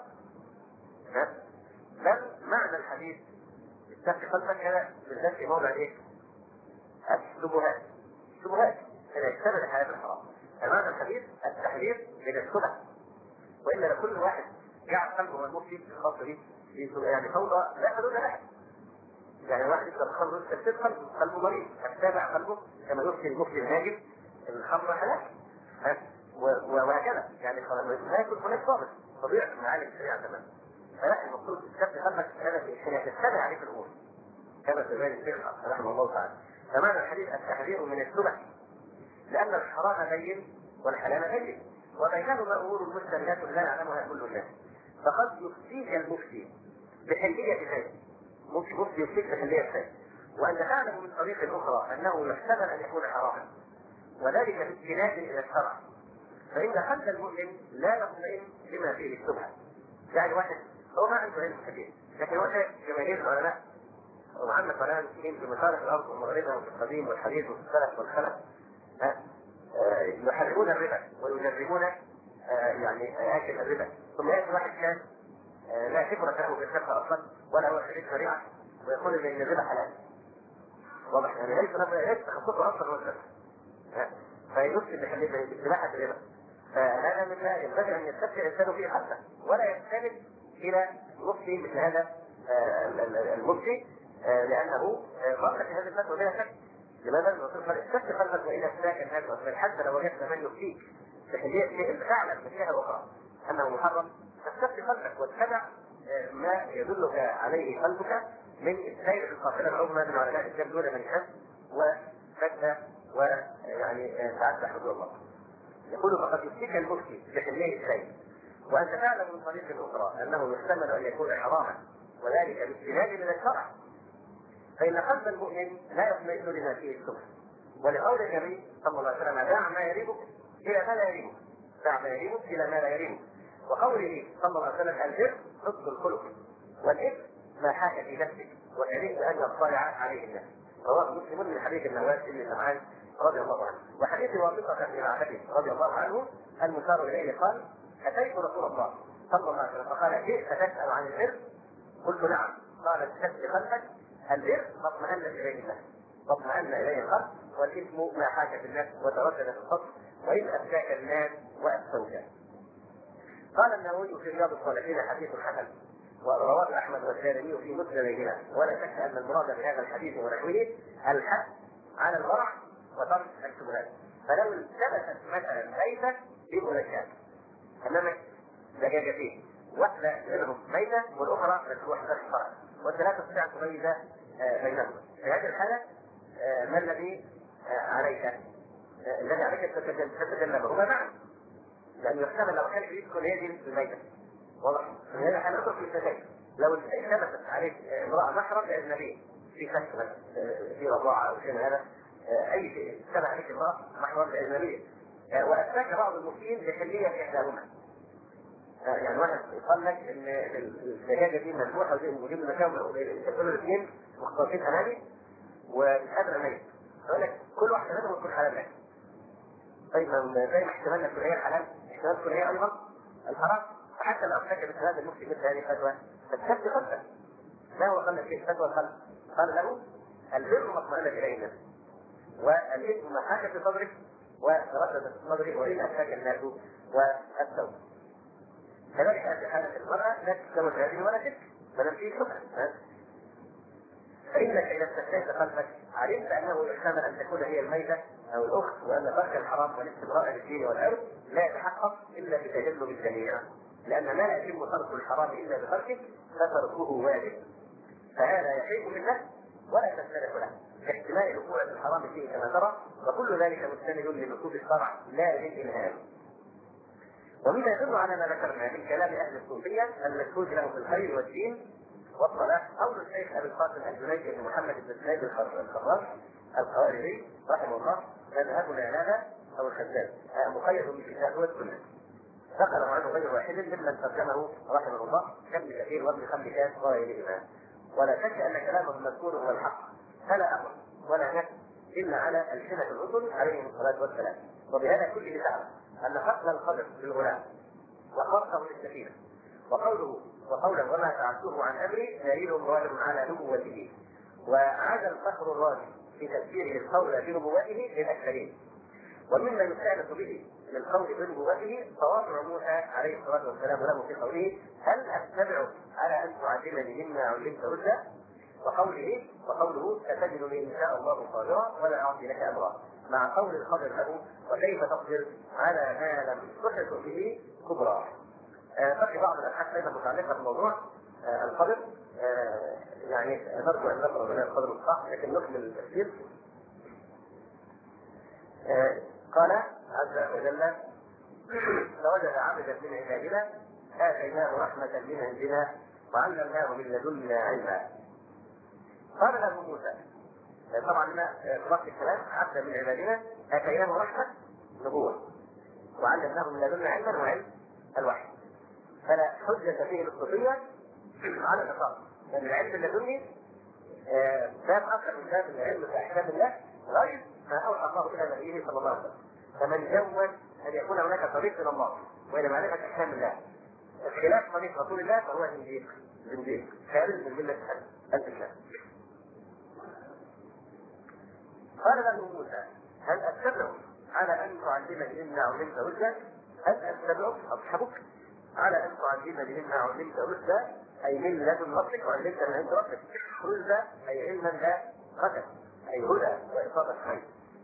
بل معنى الحديث اتق قلبك هذا بالذات في موضع إيه؟ الشبهات. الشبهات أن يجتنب الحلال الحرام. معنى الحديث التحذير من الشبه، وإلا لكل واحد جعل قلبه المفتي الخاص به يعني فوضى لا حدود لها. يعني واحد يشرب خمر يكسر قلبه، قلبه مريض، يتابع قلبه كما يفتي المفتي الناجم الخمر حلال وهكذا. يعني لا يكون هناك ضابط طبيعي معالم الشريعه تماما. فلا المفروض تكتب قلبك هذا في تتبع عليه في الامور كما تبين الشيخ رحمه الله تعالى. فمعنى الحديث التحذير من الشبه، لان الحرام بين والحلال بين، وبينهما امور مشتبهات لا يعلمها كل الناس. فقد يفتيك المفتي بحلية ذلك، مفتي مفتي يفتيك بحلية ذلك، وأن تعلم من طريق أخرى أنه يحتمل أن يكون حراما، وذلك باستناد إلى الشرع. فإن قلب المؤمن لا يطمئن لما فيه الشبهة. يعني واحد هو ما عنده علم كثير، لكن هو شايف جماهير العلماء ومحمد صلاح المسلمين في مشارق الأرض ومغربها وفي القديم والحديث وفي السلف والخلف يحرمون الربا ويجرمون يعني آكل الربا، ثم يأتي واحد كان لا خبرة له بالفقه أصلا ولا هو خريج شريعة ويقول إن الربا حلال. واضح يعني ليس ليس تخصصه أصلا هو الفقه، فيفسد باتباعة الربا. فهذا مما ينبغي أن يستفتي الإنسان فيه حتى ولا يستند إلى مفتي مثل هذا المفتي، لأنه ضرر في هذه الفتوى بلا شك. لماذا؟ نقول استفتي قلبك وإن أفتاك هذا الأمر حتى لو وجدت من يفتيك بحلية شيء تعلم من جهة أخرى أنه محرم، فاستفتي قلبك واتبع ما يدلك عليه قلبك من السير في القافلة العظمى من علماء الإسلام دون من حد وفتى ويعني تعدى حدود الله. يقول فقد يفتيك المفتي بحلية السير وأنت تعلم من طريق أخرى أنه يحتمل أن يكون حراما، وذلك باستناد من الشرع. فإن قلب المؤمن لا يطمئن لما فيه الشبهة، ولقول النبي صلى الله عليه وسلم دع ما يريبك إلى ما لا يريبك، دع ما يريبك إلى ما لا يريبك. وقوله صلى الله عليه وسلم البر حسن الخلق والإثم ما حاك في نفسك وكرهت أن يطلع عليه الناس. رواه مسلم من حديث النواس بن سمعان رضي الله عنه. وحديث واثقة بن معبد رضي الله عنه المشار إليه قال أتيت رسول الله صلى الله عليه وسلم فقال كيف تسأل عن البر؟ قلت نعم. قال استفتي قلبك البر ما اطمأن إليه الناس، واطمأن إليه القلب، والإثم ما حاك في النفس وتردد في الصدر وإن أفتاك الناس وأفتوك. قال النووي في رياض الصالحين حديث حسن، ورواه أحمد والدارمي في مسندهما، ولا شك أن المراد في هذا الحديث ونحوه الحث على الورع وترك الشبهات. فلو التبست مثلا ميتة بمنكات أمامك دجاجتين، واحدة منهم ميتة والأخرى واحدة الصرع، وأنت لا تستطيع أن تميز بينهما. في هذه الحالة ما الذي عليك؟ الذي عليك تتجنبه هما معا، لأن يحتمل لو كان يدخل يجي الميتة. واضح؟ في هذه الحالة اترك التجنب. لو التبست عليك امرأة محرم لأجنبية في كسر في رضاعة أو شيء من هذا، أي شيء اشتبه عليك امرأة محرم لأجنبية وأفتاك بعض المفتين بحلية إحداهما. يعني واحد يقول لك ان الدجاجه دي مذبوحه وجيب المكان يقولوا الاثنين مختصين امامي والقدر ميت، يقول لك كل واحده منهم تكون حلال لك. طيب زي ما احتمالنا تكون هي الحلال احتمال تكون هي ايضا الحرام. فحتى لو افتكر مثل هذا المفتي مثل هذه الفتوى فتثبت قلبك. ما هو قال لك في الفتوى؟ قال قال له البر ما اطمأن اليه الناس والاثم ما حاك في صدرك وتردد في صدرك وان اتاك الناس وافتوك. كذلك في حالة المرأة لا تستمر هذه ولا تلك، بل فيه شبهة. فإنك إذا استفتيت قلبك علمت أنه يحتمل أن تكون هي الميتة أو الأخت، وأن ترك الحرام والاستبراء للدين والعرض لا يتحقق إلا بتجنب الجميع، لأن ما لا يتم ترك الحرام إلا بتركه فتركه واجب. فهذا يحيط بالنفس ولا تستلف له باحتمال وقوع الحرام فيه كما ترى، وكل ذلك مستند لنصوص الشرع لا للإلهام. ومما يدل على ما ذكرنا من كلام اهل الصوفيه المشهود له في الخير والدين والصلاح قول الشيخ ابي القاسم الجنيدي بن محمد بن سعيد الخراج الخوارزي رحمه الله مذهبنا هذا او الخزاز مقيد بالكتاب والسنه. ذكر عنه غير واحد ممن ترجمه رحمه الله كابن كثير وابن خلكان وغيرهما. ولا شك ان كلامه المذكور هو الحق، فلا امر ولا نهي الا على السنه الرسل عليهم الصلاه والسلام. وبهذا كله تعالى أن قتل الخضر للغلام وخرقه للسفينة وقوله وقولا وما فعلته عن أمري دليل غالب على نبوته. وعاد الفخر الرازي في تفسيره القول بنبوته للأكثرين. ومما يستأنس به للقول بنبوته تواضع موسى عليه الصلاة والسلام له في قوله هل أتبعك على أن تعلمني مما علمت رشدا، وقوله وقوله ستجدني إن شاء الله صابرا ولا أعصي لك أمرا، مع قول الخضر له وكيف تصبر على ما لم تحط به كبرى. ففي بعض الابحاث ايضا متعلقه بموضوع آه الخضر، آه يعني نرجو ان نقرا من الخضر الصح لكن نكمل التفسير. آه قال عز وجل فوجد عبدا من عبادنا آتيناه رحمة من عندنا وعلمناه من لدنا علما. قال له موسى، طبعا هنا خلاص الكلام، عبدا من عبادنا آتيناه رحمة نبوة وعلمناه من لدنا علما وعلم الوحي. فلا حجة فيه الصوفية على الإطلاق، لأن العلم اللدني باب أكثر من باب العلم في أحكام الله غير ما أوحى الله إلى نبيه صلى الله عليه وسلم. فمن جوز أن يكون هناك طريق إلى الله وإلى معرفة أحكام الله خلاف طريق رسول الله فهو زنديق زنديق خارج من ملة الإسلام. قال له موسى هل أتبعك على أن تعلمني مما علمت رشدا؟ هل أتبعك أصحبك على أن تعلمني مما علمت رشدا؟ أي من لدن ربك وعلمت من عند ربك. رشدا أي علما لا رشد، أي هدى وإصابة خير.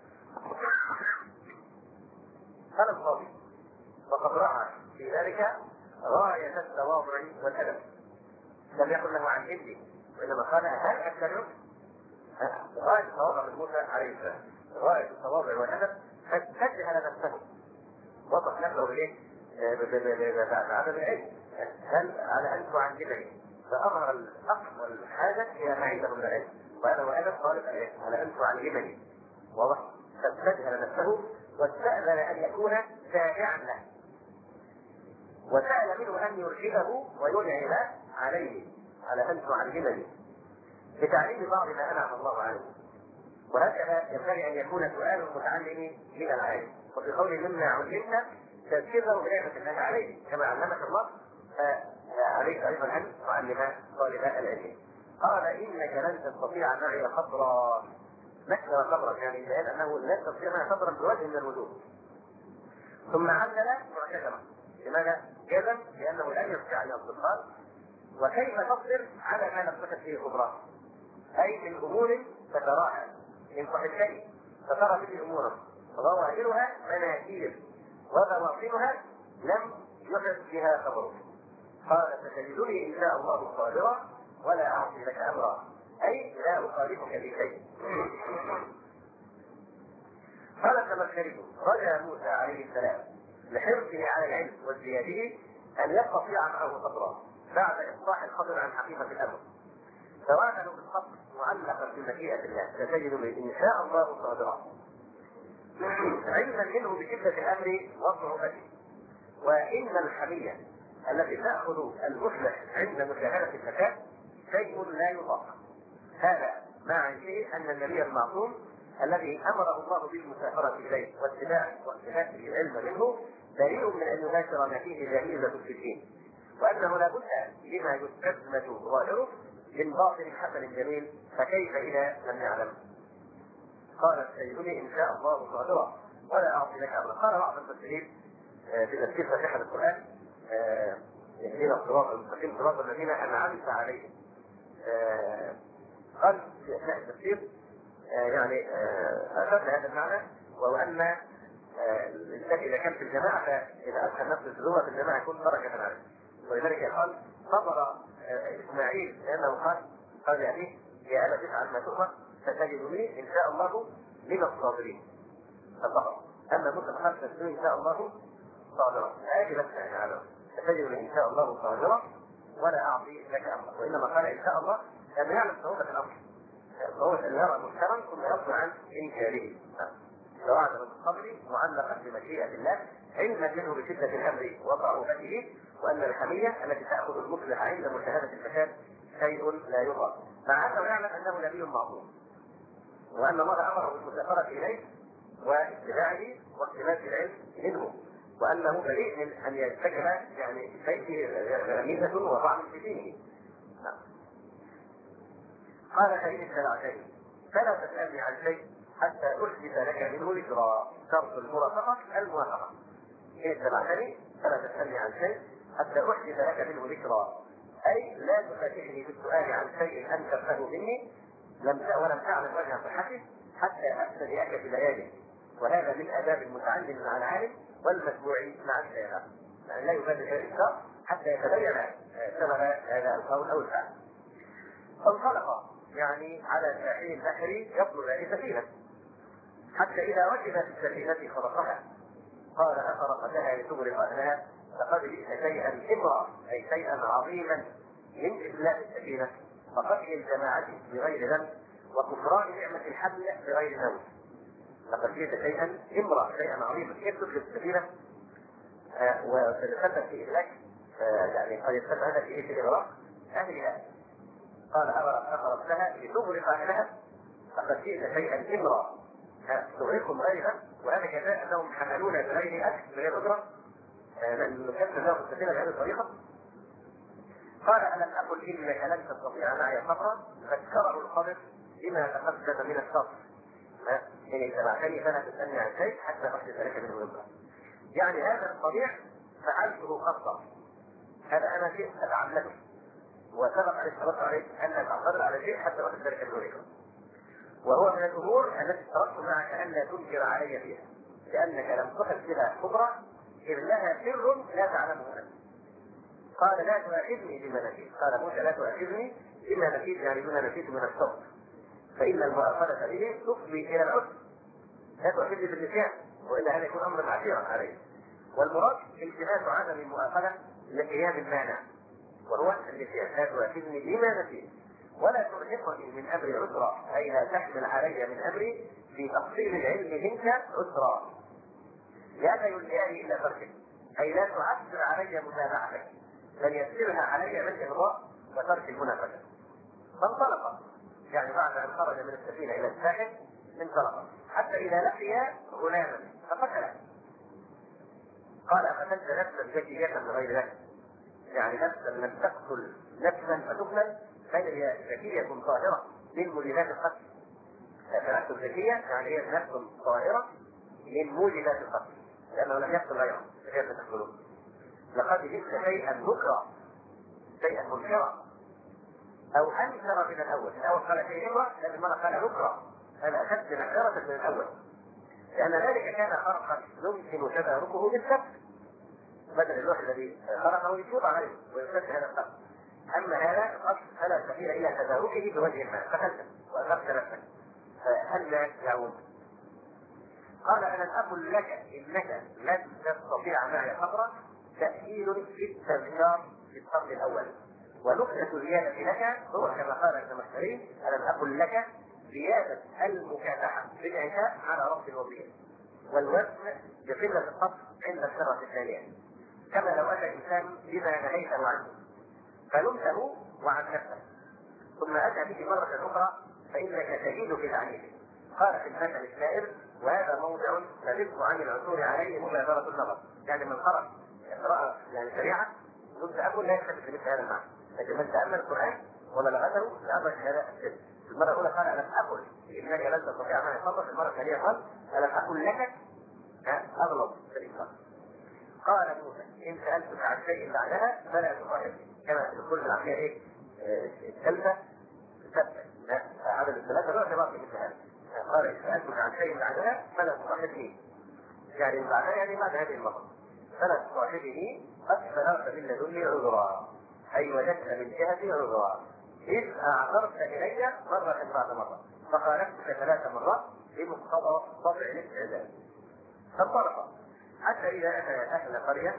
قال القاضي وقد رأى في ذلك غاية التواضع والأدب، لم يقل له عن ابني وإنما قال هل أتبعك؟ غاية التواضع من موسى عليه السلام، غاية التواضع والأدب، فاستجهل نفسه وضح نفسه إليه بعدم العلم. هل على أن تعلمني؟ فأظهر الأصل والحاجة إلى ما عنده من العلم، وهذا هو أدب طالب العلم، على أن تعلمني. واضح؟ فاستجهل نفسه واستأذن أن يكون تابعا له، وسأل منه أن يرشده وينعم عليه على أن تعلمني بتعليم بعض ما أنعم الله عليه. وهكذا ينبغي أن يكون سؤال المتعلم من العالم. وفي قول مما علمت تذكره بنعمة الله عليه كما علمك الله، فعليك أيضا أن تعلم طالب العلم. قال إنك لن تستطيع معي صبرا. نكر صبرا يعني بيان أنه لا يستطيع معي صبرا بوجه من الوجوه. ثم علل معتذرا. لماذا؟ جزم لأنه لن يستطيع أن يصبر. وكيف تصبر على ما لم تكن فيه خبرا؟ أي من أمور فتراها من صحيحين فترى فيه أمورا وظواهرها مناكير وبواطنها لم يحدث بها خبر. قال ستجدني إن شاء الله صابرا ولا أعصي لك أمرا، أي لا أخالفك في شيء. قال الزمخشري رجا موسى عليه السلام لحرصه على العلم وازدياده أن يستطيع معه صبرا بعد إصلاح الخبر عن حقيقة الأمر، فوعده بالصبر معلقا بمشيئة الله ستجدني إن شاء الله صابرا، علما منه بشدة الأمر وصعوبته. وإن الحمية التي تأخذ المصلح عند مشاهدة الفساد شيء لا يطاق. هذا مع علمه أن النبي المعصوم الذي أمره الله بالمسافرة إليه واتباع واقتناء العلم منه بريء من أن يباشر ما فيه جريمة في الدين، وأنه لا بد لما يستثبت ظاهره من باطن حسن جميل، فكيف إذا لم يعلم؟ قال سيدني إن شاء الله صادرا ولا أعطي لك أمرا. قال بعض المفسرين في تفسير فاتحة القرآن يهدينا الصراط المستقيم صراط الذين أنعمت عليهم. قال في أثناء التفسير يعني أخذ هذا المعنى، وهو أن الإنسان إذا كان في الجماعة فإذا أدخل نفسه الزهرة في الجماعة يكون بركة عليه. ولذلك قال صبر إسماعيل لأنه قال قال يعني يا أبا تفعل ما تؤمر ستجدني إن شاء الله من الصابرين. فصبر. أما موسى قال ستجدني إن شاء الله صابرا، هذه بس يعني على ستجدني إن شاء الله صابرا ولا أعطي لك أمرا. وإنما قال إن شاء الله لأنه يعلم صعوبة الأمر، صعوبة أن يرى منكرا ثم يصبر عن إنكاره. فوعده بالصبر معلقا بمشيئة الله علما منه بشدة الأمر وصعوبته، وأن الحمية التي تأخذ المصلح عند مشاهدة الفساد شيء لا يطاق، مع أنه يعلم أنه نبي معصوم وأن الله أمره بالمسافرة إليه واتباعه واقتناء العلم منه، وأنه بريء من أن يرتكب يعني شيء فيه غميزة وطعن في دينه. قال فإن اتبعتني فلا تسألني عن شيء حتى أحدث لك منه ذكرى. شرط المرافقة الموافقة. إن اتبعتني فلا تسألني عن شيء حتى أحدث لك منه ذكرى، أي لا تفاتحني بالسؤال عن شيء أنكرته مني لم ولم تعلم وجه صحته حتى أبتدئك في بيانه. وهذا من آداب المتعلم مع العالم والمتبوع مع الشيخ، يعني لا يبادر الإنكار حتى يتبين سبب هذا القول أو الفعل. فانطلق يعني على ساحل البحر يطلب سفينة، حتى إذا وجد في السفينة خرقها قال أفرقتها لتغرق أهلها فقد جئت شيئا إمرا أي شيئا عظيما من إفلاء السفينة وقتل الجماعة بغير ذنب وكفران نعمة الحمل بغير ذنب. لقد جئت شيئا إمرا شيئا عظيما. كيف تدخل السفينة آه وتتسبب في إهلاك آه يعني قد يتسبب هذا في إيه في الإغراق أهلها. قال أفرقتها لتغرق أهلها فقد جئت شيئا إمرا تغرقهم غيرها وهذا كذا أنهم حملون بغير أكل بغير أجرة لأن كان له السفينة بهذه الطريقة. قال ألم أقل إنك لن تستطيع معي صبرا فذكره الخبر بما تقدم من الصبر. إن اتبعتني فلا تسألني عن شيء حتى أحدث لك منه ذكرا. يعني هذا الطبيع فعلته خطأ. هذا أنا شيء أتعلمه وسبق عليه الصلاة عليه أن تعترض على شيء حتى أحدث لك منه ذكرا. وهو من الأمور التي تركت معك أن لا تنكر علي فيها لأنك لم تحس بها كبرى إذ لها سر لا تعلمه أنت. قال لا تؤاخذني بما نسيت. قال موسى لا تؤاخذني بما نسيت يعني بما نسيت من الصبر فإن المؤاخذة به تفضي إلى العسر. لا تؤاخذني بالنسيان وإلا هذا يكون أمرا عسيرا عليه. والمراد التماس عدم المؤاخذة لقيام المانع وهو النسيان. لا تؤاخذني بما نسيت ولا ترهقني من أمري عسرا أي لا تحمل علي من أمري في تفصيل العلم منك عسرا لا يلهيني إلا تركه أي لا تعسر علي متابعتك بل يسرها علي بالإغضاء وترك المنافسة. فانطلق يعني بعد أن خرج من السفينة إلى الساحل انطلق حتى إذا لقي غلاما فقتله. قال أقتلت نفسا زكية بغير نفس يعني نفسا لم تقتل نفسا فتقتل فهي زكية طاهرة من موجبات القتل. فنفس الزكية يعني هي نفس طاهرة من موجبات القتل لأنه لم يقتل غيره كيف تقتلون. لقد جئت شيئا نكرا شيئا منكرا أو أنكر من الأول. الأول قال شيء نكرا لكن المرة قال نكرا أنا أخذت نكرة من الأول لأن ذلك كان خرقا يمكن تداركه بالسبب بدل اللوح الذي خرقه يشوط عليه ويسد هذا القتل. أما هذا القتل فلا سبيل إلى تداركه بوجه ما فقتلته وأخذت نفسك فهل يعود. قال ألم أقل لك إنك لن تستطيع معي صبرا تأكيد في التذكار في الصف الأول ونقطة زيادة لك هو كما قال الزمخشري ألم أقل لك زيادة المكافحة بالعشاء على رب الوظيفة والوزن بقلة الصف عند السرة الثانية كما لو أتى إنسان بما نهيته عنه فلمته وعن نفسه ثم أتى به مرة أخرى فإنك تجد في العنيف. قال في المثل السائر وهذا موضع نزلت عن العثور عليه مبادرة النظر يعني من خرج قراءة يعني سريعة كنت أقول لا يختلف مثل هذا المعنى لكن من تأمل القرآن ولغته لأدرك هذا السر. المرة الأولى قال ألم أقل إنك لن تستطيع معي صبرا. المرة الثانية قال ألم أقل لك أغلظ في الإنسان. قال موسى إن سألتك عن شيء بعدها فلا تصاحبني كما في كل العملية إيه الثالثة ثبت عدد الثلاثة لا ارتباط مثل هذا. قال إن سألتك عن شيء بعدها فلا تصاحبني يعني بعدها يعني بعد هذه المرة فلا تصاحبني قد بلغت من لدني عذرا أي وجدت من جهتي عذرا إذ أعثرت إلي مرة بعد مرة فخالفتك ثلاث مرات بمقتضى طبع الاستعداد. فانطلق حتى إذا أتى أهل قرية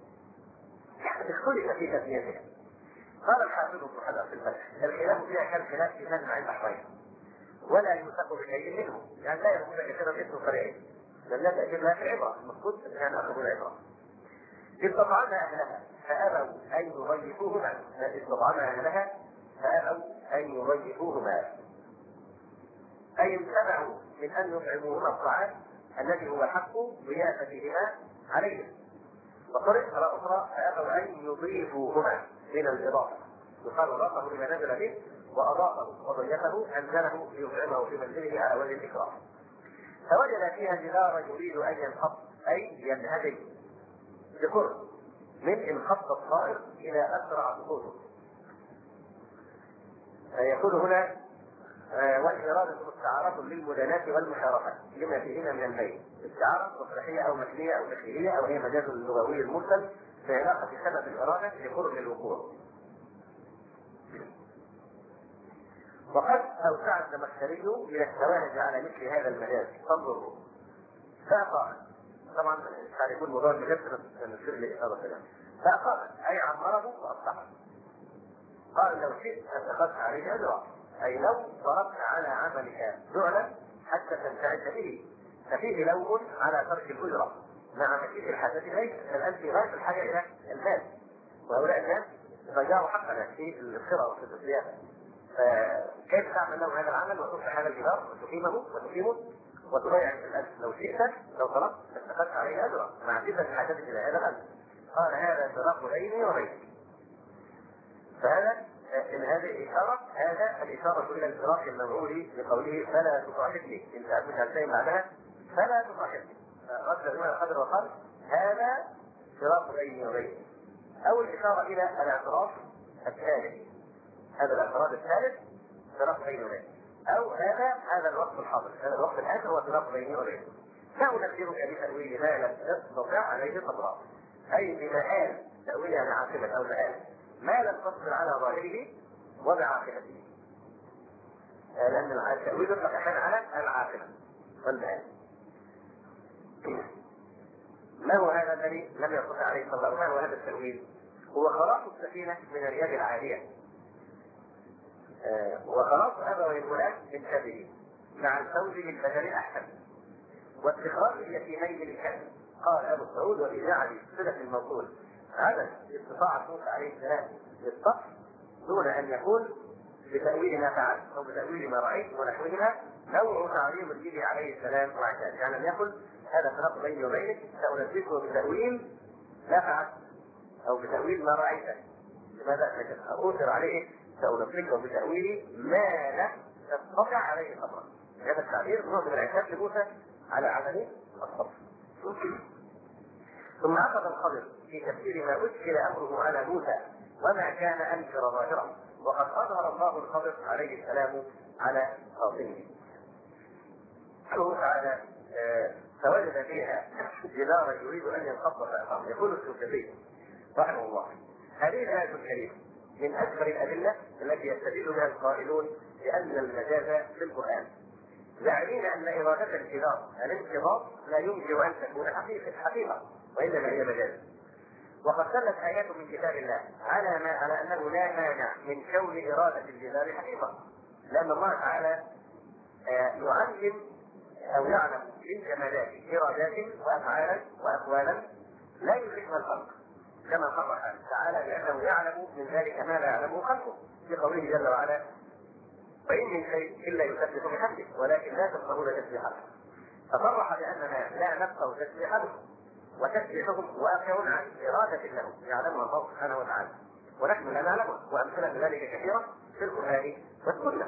اختلف في تسميتها. قال الحافظ ابن حجر في الفتح الخلاف فيها كان خلاف في مجمع البحرين ولا يوثق بشيء منه يعني لا يكون كثيرا اسم قرية لم لا تأتي لها في عبرة المقصود أن أخذوا العبرة. استطعمها أهلها فأبوا أن يضيفوهما استطعمها أهلها فأبوا أن يضيفوهما أي امتنعوا من أن يطعموهما الطعام الذي هو حق ضيافتهما عليهم. وطريقة أخرى فأبوا أن يضيفوهما من الإضافة يقال أضافه لما نزل به وأضافه وضيفه أنزله ليطعمه في منزله على وجه الإكرام. فوجد فيها جدارا يريد أن ينحط أي ينهدم بقرب من انخفض الطائر إلى أسرع سقوطه. يقول هنا والإرادة مستعارة للمداناة والمشاركة لما فيهما من البيت. استعارة مصلحية أو مكنية أو تشريعية أو هي مجاز اللغوي المرسل في علاقة سبب الإرادة لقرب الوقوع. وقد أوسع الزمخشري إلى الشواهد على مثل هذا المجاز فانظروا. فقال طبعا كان يكون موضوع المجسد نصير لإشارة كلام. فأقام أي عمره وأصلحه. قال لو شئت اتخذت عليه أجرا، أي لو ضربت على عملك جعلا حتى تنتعش به، ففيه لوم على ترك الأجرة مع مشيئة الحاجة إليه، الآن في غاية الحاجة إلى المال، وهؤلاء الناس ضيعوا حقنا في القراءة وفي الضيافة. فكيف تعمل لهم هذا العمل وتصلح هذا الجدار وتقيمه وتقيمه وتضيع الأجر؟ لو شئت لو طلبت اتخذت عليه أجرا مع شدة الحاجة إلى هذا الأمر. قال هذا فراق بيني وبينك. فهذا إن هذه إشارة، هذا الإشارة إلى الفراق الموعود بقوله فلا تصاحبني، إن سألتك عن شيء بعدها فلا تصاحبني. رد بما القدر وقال هذا فراق بيني وبينك. أو الإشارة إلى الاعتراف الثالث، هذا الاعتراف الثالث فراق بيني وبينك، أو هذا هذا الوقت الحاضر، هذا الوقت الآخر هو فراق بيني وبينك. سأنبئك بتأويل ما لم تستطع عليه صبرا، أي بمآل تأويل عن عاقبة أو مآل ما لم تصبر على ظاهره وبعاقبته، لأن التأويل يطلق أحيانا على العاقبة والمآل. ما هو هذا الذي لم يستطع عليه الصبر؟ ما هو هذا التأويل؟ هو خلاص السفينة من اليد العالية، آه وخلاص أبوي الغلام من شبه مع الفوز بالبدل الأحسن واتخاذ اليتيمين للكسب. قال أبو سعود وفي جعل صلة الموصول عدم استطاعة موسى عليه السلام للصف دون أن يكون بتأويل ما فعل أو بتأويل ما رأيت ونحوهما نوع تعظيم الجيل عليه السلام وعشان، يعني لم يقل هذا فرق بيني وبينك سأنبئك بتأويل ما فعل أو بتأويل ما رأيته. لماذا أؤثر عليه سأنبئك بتأويل ما لا تستطع عليه صبرا؟ هذا التعبير نوع من العتاب لموسى على عدم الصبر. ثم عقد الخضر في تفسير ما أشكل أمره على موسى وما كان أنكر ظاهرا، وقد أظهر الله الخضر عليه السلام على خاطئه. قوله تعالى فوجد فيها جدارا يريد أن ينقض فأقام. يقول السلفي رحمه الله هذه الآية الكريمة من أكبر الأدلة التي يستدل بها القائلون بأن المجاز في القرآن، زاعمين أن إرادة الجدار الانقضاض لا يمكن أن تكون حقيقة حقيقة وإنما هي مجاز. وقد دلت آيات من كتاب الله على ما على أنه لا مانع من كون إرادة الجدار حقيقة، لأن الله تعالى يعلم أو يعلم بالجمالات إرادات وأفعالا وأقوالا لا يدركها الخلق، كما صرح تعالى بأنه يعلم من ذلك ما لا يعلمه خلقه في قوله جل وعلا وإن من شيء إلا يسبح بحمده ولكن لا تفقهون تسبيحه. فصرح بأننا لا نفقه تسبيحه وتسبيحهم واقع عن إرادة له يعلمها الله سبحانه وتعالى ونحن لا نعلمها، وأمثلة ذلك كثيرة في القرآن والسنة.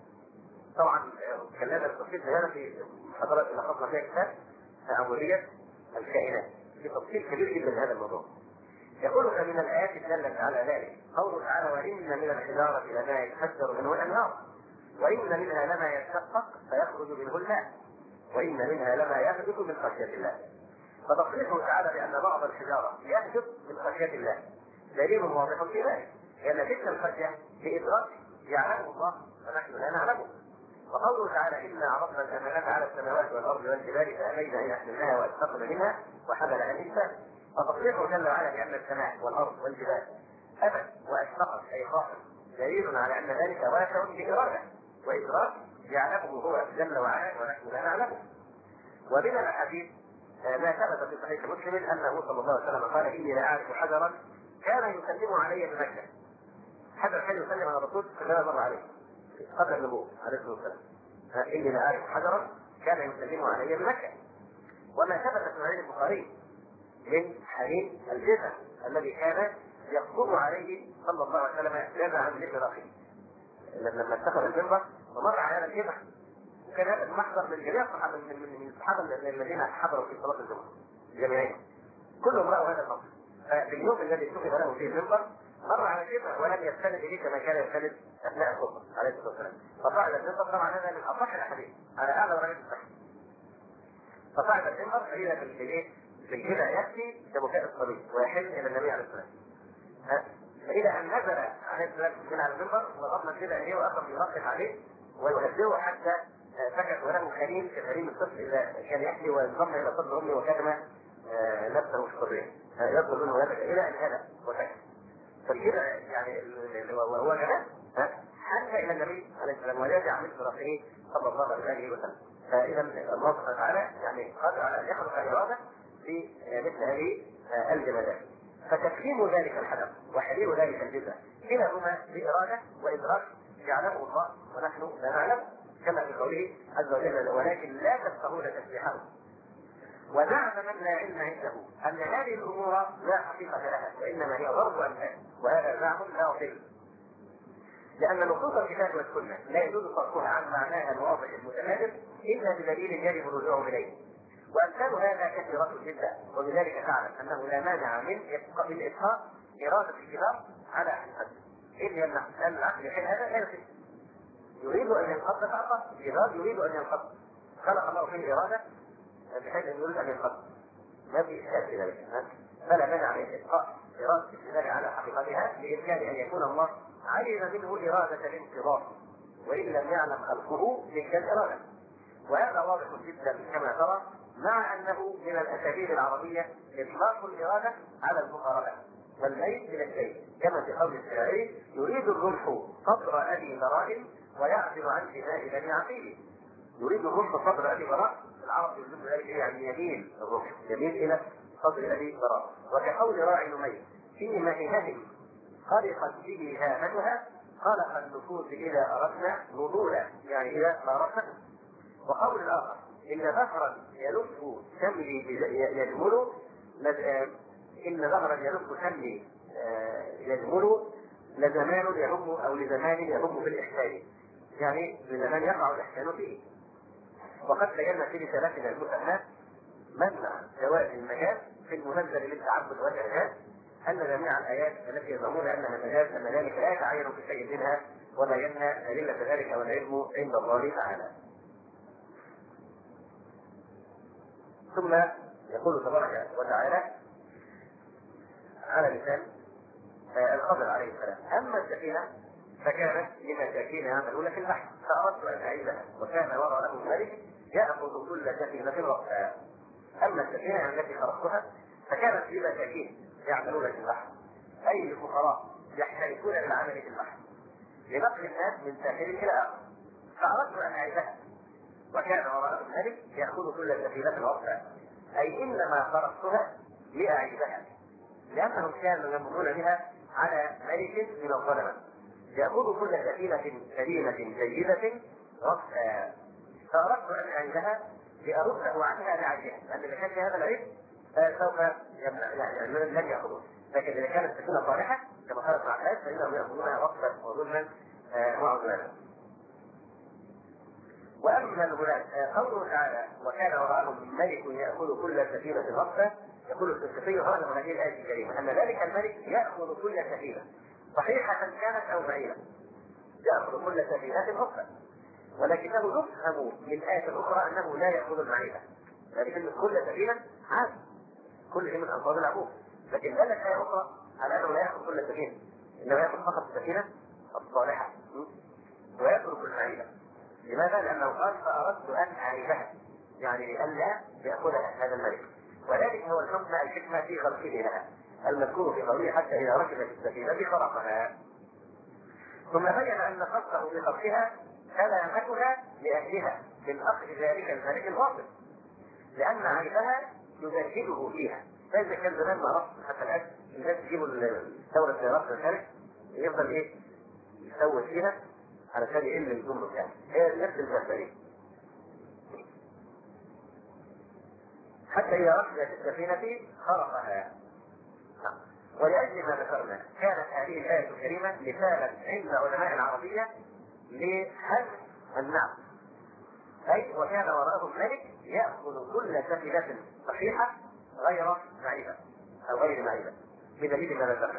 طبعا تكلمنا بالتفصيل في هذا في محاضرات لخصنا فيها كتاب عمودية الكائنات في تفصيل كبير جدا لهذا الموضوع. يقول من الآيات الدالة على ذلك قوله تعالى وإن من الحجارة لما يتفجر منه الأنهار وإن منها لما يشقق فيخرج منه الماء وإن منها لما يهبط من خشية الله. فتصريحه تعالى بأن بعض الحجارة يهبط من خشية الله دليل واضح في ذلك، لأن تلك الخشية بإدراك يعلمه الله ونحن لا نعلمه. وقوله تعالى إنا عرضنا الأمانة على السماوات والأرض والجبال فأبين أن يحملناها وأشفقن منها وحملها الإنسان. فتصريحه جل وعلا بأن السماء والأرض والجبال أبت وأشفقت أي خافت دليل على أن ذلك واقع بإرادة وإدراك يعلمه هو جل وعلا ونحن لا نعلمه. ومن الأحاديث ما ثبت في صحيح مسلم أنه صلى الله عليه وسلم قال إني لا أعرف حجرا كان يسلم علي بمكة. حجر كان يسلم على الرسول كما مر عليه قبل النبوة عليه الصلاة والسلام. إني لا أعرف حجرا كان يسلم علي بمكة. وما ثبت في صحيح البخاري من حديث الجبل الذي كان يخطب عليه صلى الله عليه وسلم جزع عن ذكر أخيه لما اتخذ المنبر ومر على هذا الجبل. وكان هذا المحضر من جميع الصحابة من الصحابة الذين حضروا في صلاة الجمعة جميعهم كلهم رأوا هذا الموقف. في اليوم الذي اتخذ له فيه المنبر مر على الجبل ولم يستند إليه كما كان يستند أثناء الخطبة عليه الصلاة والسلام. فصعد المنبر طبعا هذا من أصح الأحاديث على أعلى درجة الصحة. فصعد المنبر فإذا في في الجبل يأتي كبكاء الصبي ويحل إلى النبي عليه الصلاة والسلام. فإذا أن نزل عليه السلام من على المنبر وضمن الجبل إليه وأخذ يرقق عليه ويهدئه حتى سكت وله خليل كخليل الطفل إذا كان يحكي وينضم إلى صدر أمه وكتم الحريه، يطلب منه ذلك الى هذا وسكت. فكده يعني وهو كمان حتى الى النبي عليه السلام ويرجع مثل راسه صلى الله عليه وسلم. فاذا الله سبحانه وتعالى يعني قادر على ان يخلق الاراده في مثل هذه الجمادات. فتفهيم ذلك الحدث وحليل ذلك الجزء كلاهما باراده وادراك يعلمه الله ونحن لا نعلم، كما في قوله عز وجل ولكن لا تفقهون تسبيحه. ونعلم من لا علم عنده ان هذه الامور لا حقيقه لها وانما هي ضرب امثال، وهذا زعم لا يضل. لان نصوص الكتاب والسنه لا يجوز صرفها عن معناها الواضح المتمادر الا بدليل يجب الرجوع اليه. وامثال هذا كثيره جدا، وبذلك تعلم انه لا مانع من من اطلاق اراده الكتاب على حد. اذ يمنع لان العقل يحل هذا لا يصح. يريد ان ينقض فقط، الكتاب يريد ان ينقض، خلق الله فيه اراده بحيث ان يريد ان ينقض، ما في اشكال في ذلك. فلا مانع من اطلاق اراده الكتاب على حقيقتها بامكان ان يكون الله علم منه اراده الانقضاض، وان لم يعلم خلقه تلك الاراده. وهذا واضح جدا كما ترى، مع انه من الاساليب العربيه اطلاق الاراده على المقاربه والميل من الشيء، كما في قول الشاعري يريد الرمح صدر ابي براء ويعزل عن سماء بني عقيل. يريد الرمح صدر ابي براء، العرب يريد ذلك يعني يميل الرمح يميل الى صدر ابي براء. وكقول راعي نمير في مهنه خلقت به هامتها خلق النفوس اذا اردنا نضولا، يعني اذا اردنا. وقول الاخر ان ظهرا يلف شملي يجمل ان ظهرا يلف شملي يجمل لزمان يهم او لزمان يهم في الاحسان، يعني لزمان يقع الاحسان فيه. وقد بينا في رسالتنا المسمى منع جواز المجاز في المنزل للتعبد والاعجاز ان جميع الايات التي يزعمون انها مجاز ان ذلك لا يتعين في شيء منها، وبينا ادله ذلك والعلم عند الله تعالى. ثم يقول تبارك وتعالى على لسان الخضر عليه السلام اما السفينه فكانت لمساكين يعملون في البحر فاردت ان اعيدها وكان وراءهم ملك ياخذ كل سفينه غصبا. اما السفينه التي خلقتها فكانت لمساكين يعملون في البحر، اي لفقراء يحترفون للعمل في البحر لنقل الناس من ساحل الى اخر، فاردت ان اعيدها وكان وراءهم ملك ياخذ كل سفينه غصبا، اي انما خلقتها لاعيدها لانهم كانوا يمرون بها على ملك من الظلمه ياخذ كل سفينه سليمه جيده غصبا، فاردت ان اعيدها لارده عنها لعجلها، لان اذا كان في هذا العيب سوف يعني لن ياخذوه، لكن اذا كانت السفينه صالحه كما قالت مع الناس فانهم ياخذونها غصبا وظلما وعدوانا. واما الغلام قوله تعالى وكان وراءهم ملك ياخذ كل سفينه غصبا، يقول السفينه هذا من هذه الايه الكريمه ان ذلك الملك ياخذ كل سفينه صحيحه كانت او بعيده، ياخذ كل سفينه غصبا، ولكنه يفهم من آية أخرى أنه لا يأخذ المعيبة، لكن كل سفينة عاد كل شيء من أنصار العبود، لكن قال لك آية أخرى على أنه لا يأخذ كل سفينة، إنما يأخذ فقط السفينة الصالحة ويترك المعيبة. لماذا؟ لأنه قال فأردت أن أعيبها، يعني لئلا يأخذها هذا الملك، وذلك هو الحكمة الحكمة في خلقه لها المذكور في قوله حتى إذا ركبت السفينة خرقها. ثم بين أن خصه بخلقها سلامتها لأهلها من أخذ ذلك الملك الواصل، لأن عيبها يزهده فيها. فإذا كان زمان ما رفض حتى الآن الناس يجيبوا ثورة رفض الخارج يفضل إيه يسوي فيها علشان يقل الجمرك، يعني هي نفس المسألة حتى إذا ركبت السفينة خرقها. ولأجل ما ذكرنا كانت هذه الآية الكريمة مثالا عند علماء العربية لحذف النعم، أي وكان وراءهم ملك يأخذ كل سفينة صحيحة غير معيبة أو غير معيبة بدليل ما ذكرنا،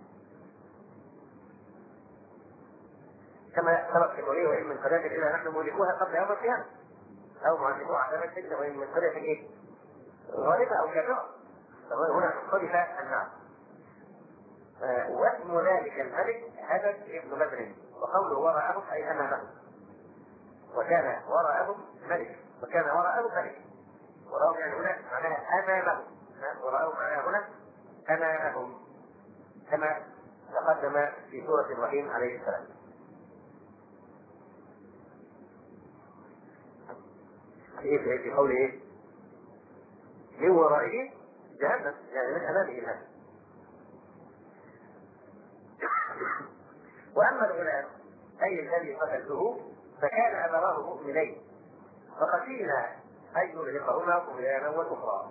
كما سبق في قوله وإن من قرية إلا نحن مهلكوها قبل يوم القيامة أو معذبوها عذابا شديدا وإن من قرية إيه غالبة أو كافرة. هنا اختلف النعم. آه واسم ذلك الملك هدد ابن بدر، وقوله وراءهم أي أمامهم، وكان وراءهم ملك وكان وراءهم ملك، وراءهم يعني هنا معناها أمامهم، وراءهم معناها هنا في سورة إبراهيم عليه السلام. في في قوله إيه؟ من ورائه جهنم، يعني من أمامه جهنم. وأما الغلام أي الذي قتلته فكان أبواه مؤمنين فخشينا أن يرهقهما طغيانا وكفرا.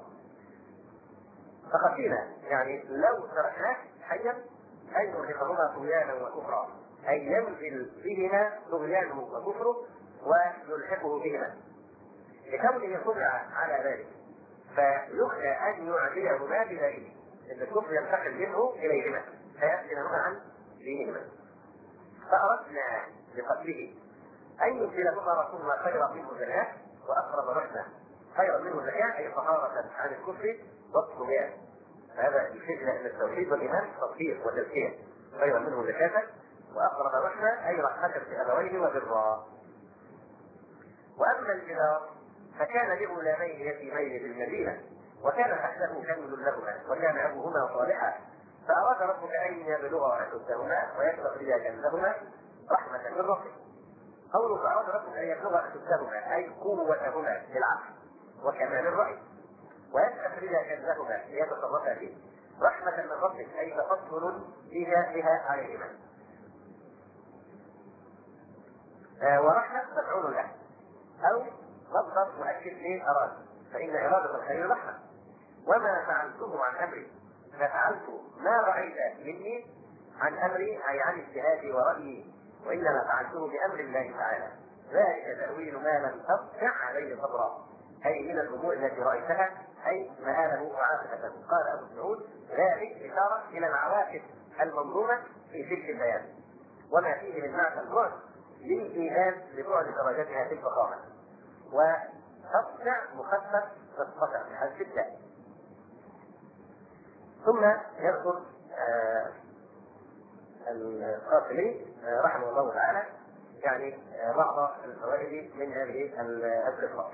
فخشينا يعني لو تركناه حيا أن يرهقهما طغيانا وكفرا، أي ينزل بهما طغيانه وكفره ويلحقه بهما لكونه طبع على ذلك، فيخشى أن يعديهما بذلك، أن الكفر ينتقل منه إليهما فيأتيهما عن دينهما. فأردنا بقتله أن يبدلهما رسولنا خيرا منه زكاة وأقرب رحمة. خيرا منه زكاة أي طهارة عن الكفر والطغيان. هذا يشير إلى التوحيد والإيمان تطهير وتزكية. خيرا منه زكاة وأقرب رحمة أي رحمة في أبويه وبرا. وأما الجدار فكان لغلامين يتيمين في المدينة وكان تحته كنز لهما وكان أبوهما صالحا فأراد ربك أن يبلغا أشدهما ويستخرجا كنزهما رحمة من ربك. قوله فأراد ربك أن يبلغا أشدهما أي قوتهما للعقل وكمال الرأي ويستخرجا كنزهما ليتصرفا فيه رحمة من ربك أي تفضل بها بها عليهما. آه ورحمة مفعول له أو مصدر مؤكد ليه أراد، فإن إرادة الخير رحمة. وما فعلته عن أمري ففعلت ما رأيت مني عن أمري أي عن اجتهادي ورأيي، وإنما فعلته بأمر الله تعالى. ذلك تأويل ما لم تستطع عليه صبرا، أي من الأمور التي رأيتها أي مآله وعاقبته. قال أبو سعود ذلك إشارة إلى العواقب المنظومة في تلك البيان وما فيه من معنى البعد للإيمان لبعد درجتها في الفخامة. وتقطع مخفف تستطع بحذف التاء. ثم يذكر آه القاسمي آه رحمه الله تعالى يعني آه بعض الفوائد من هذه القصة.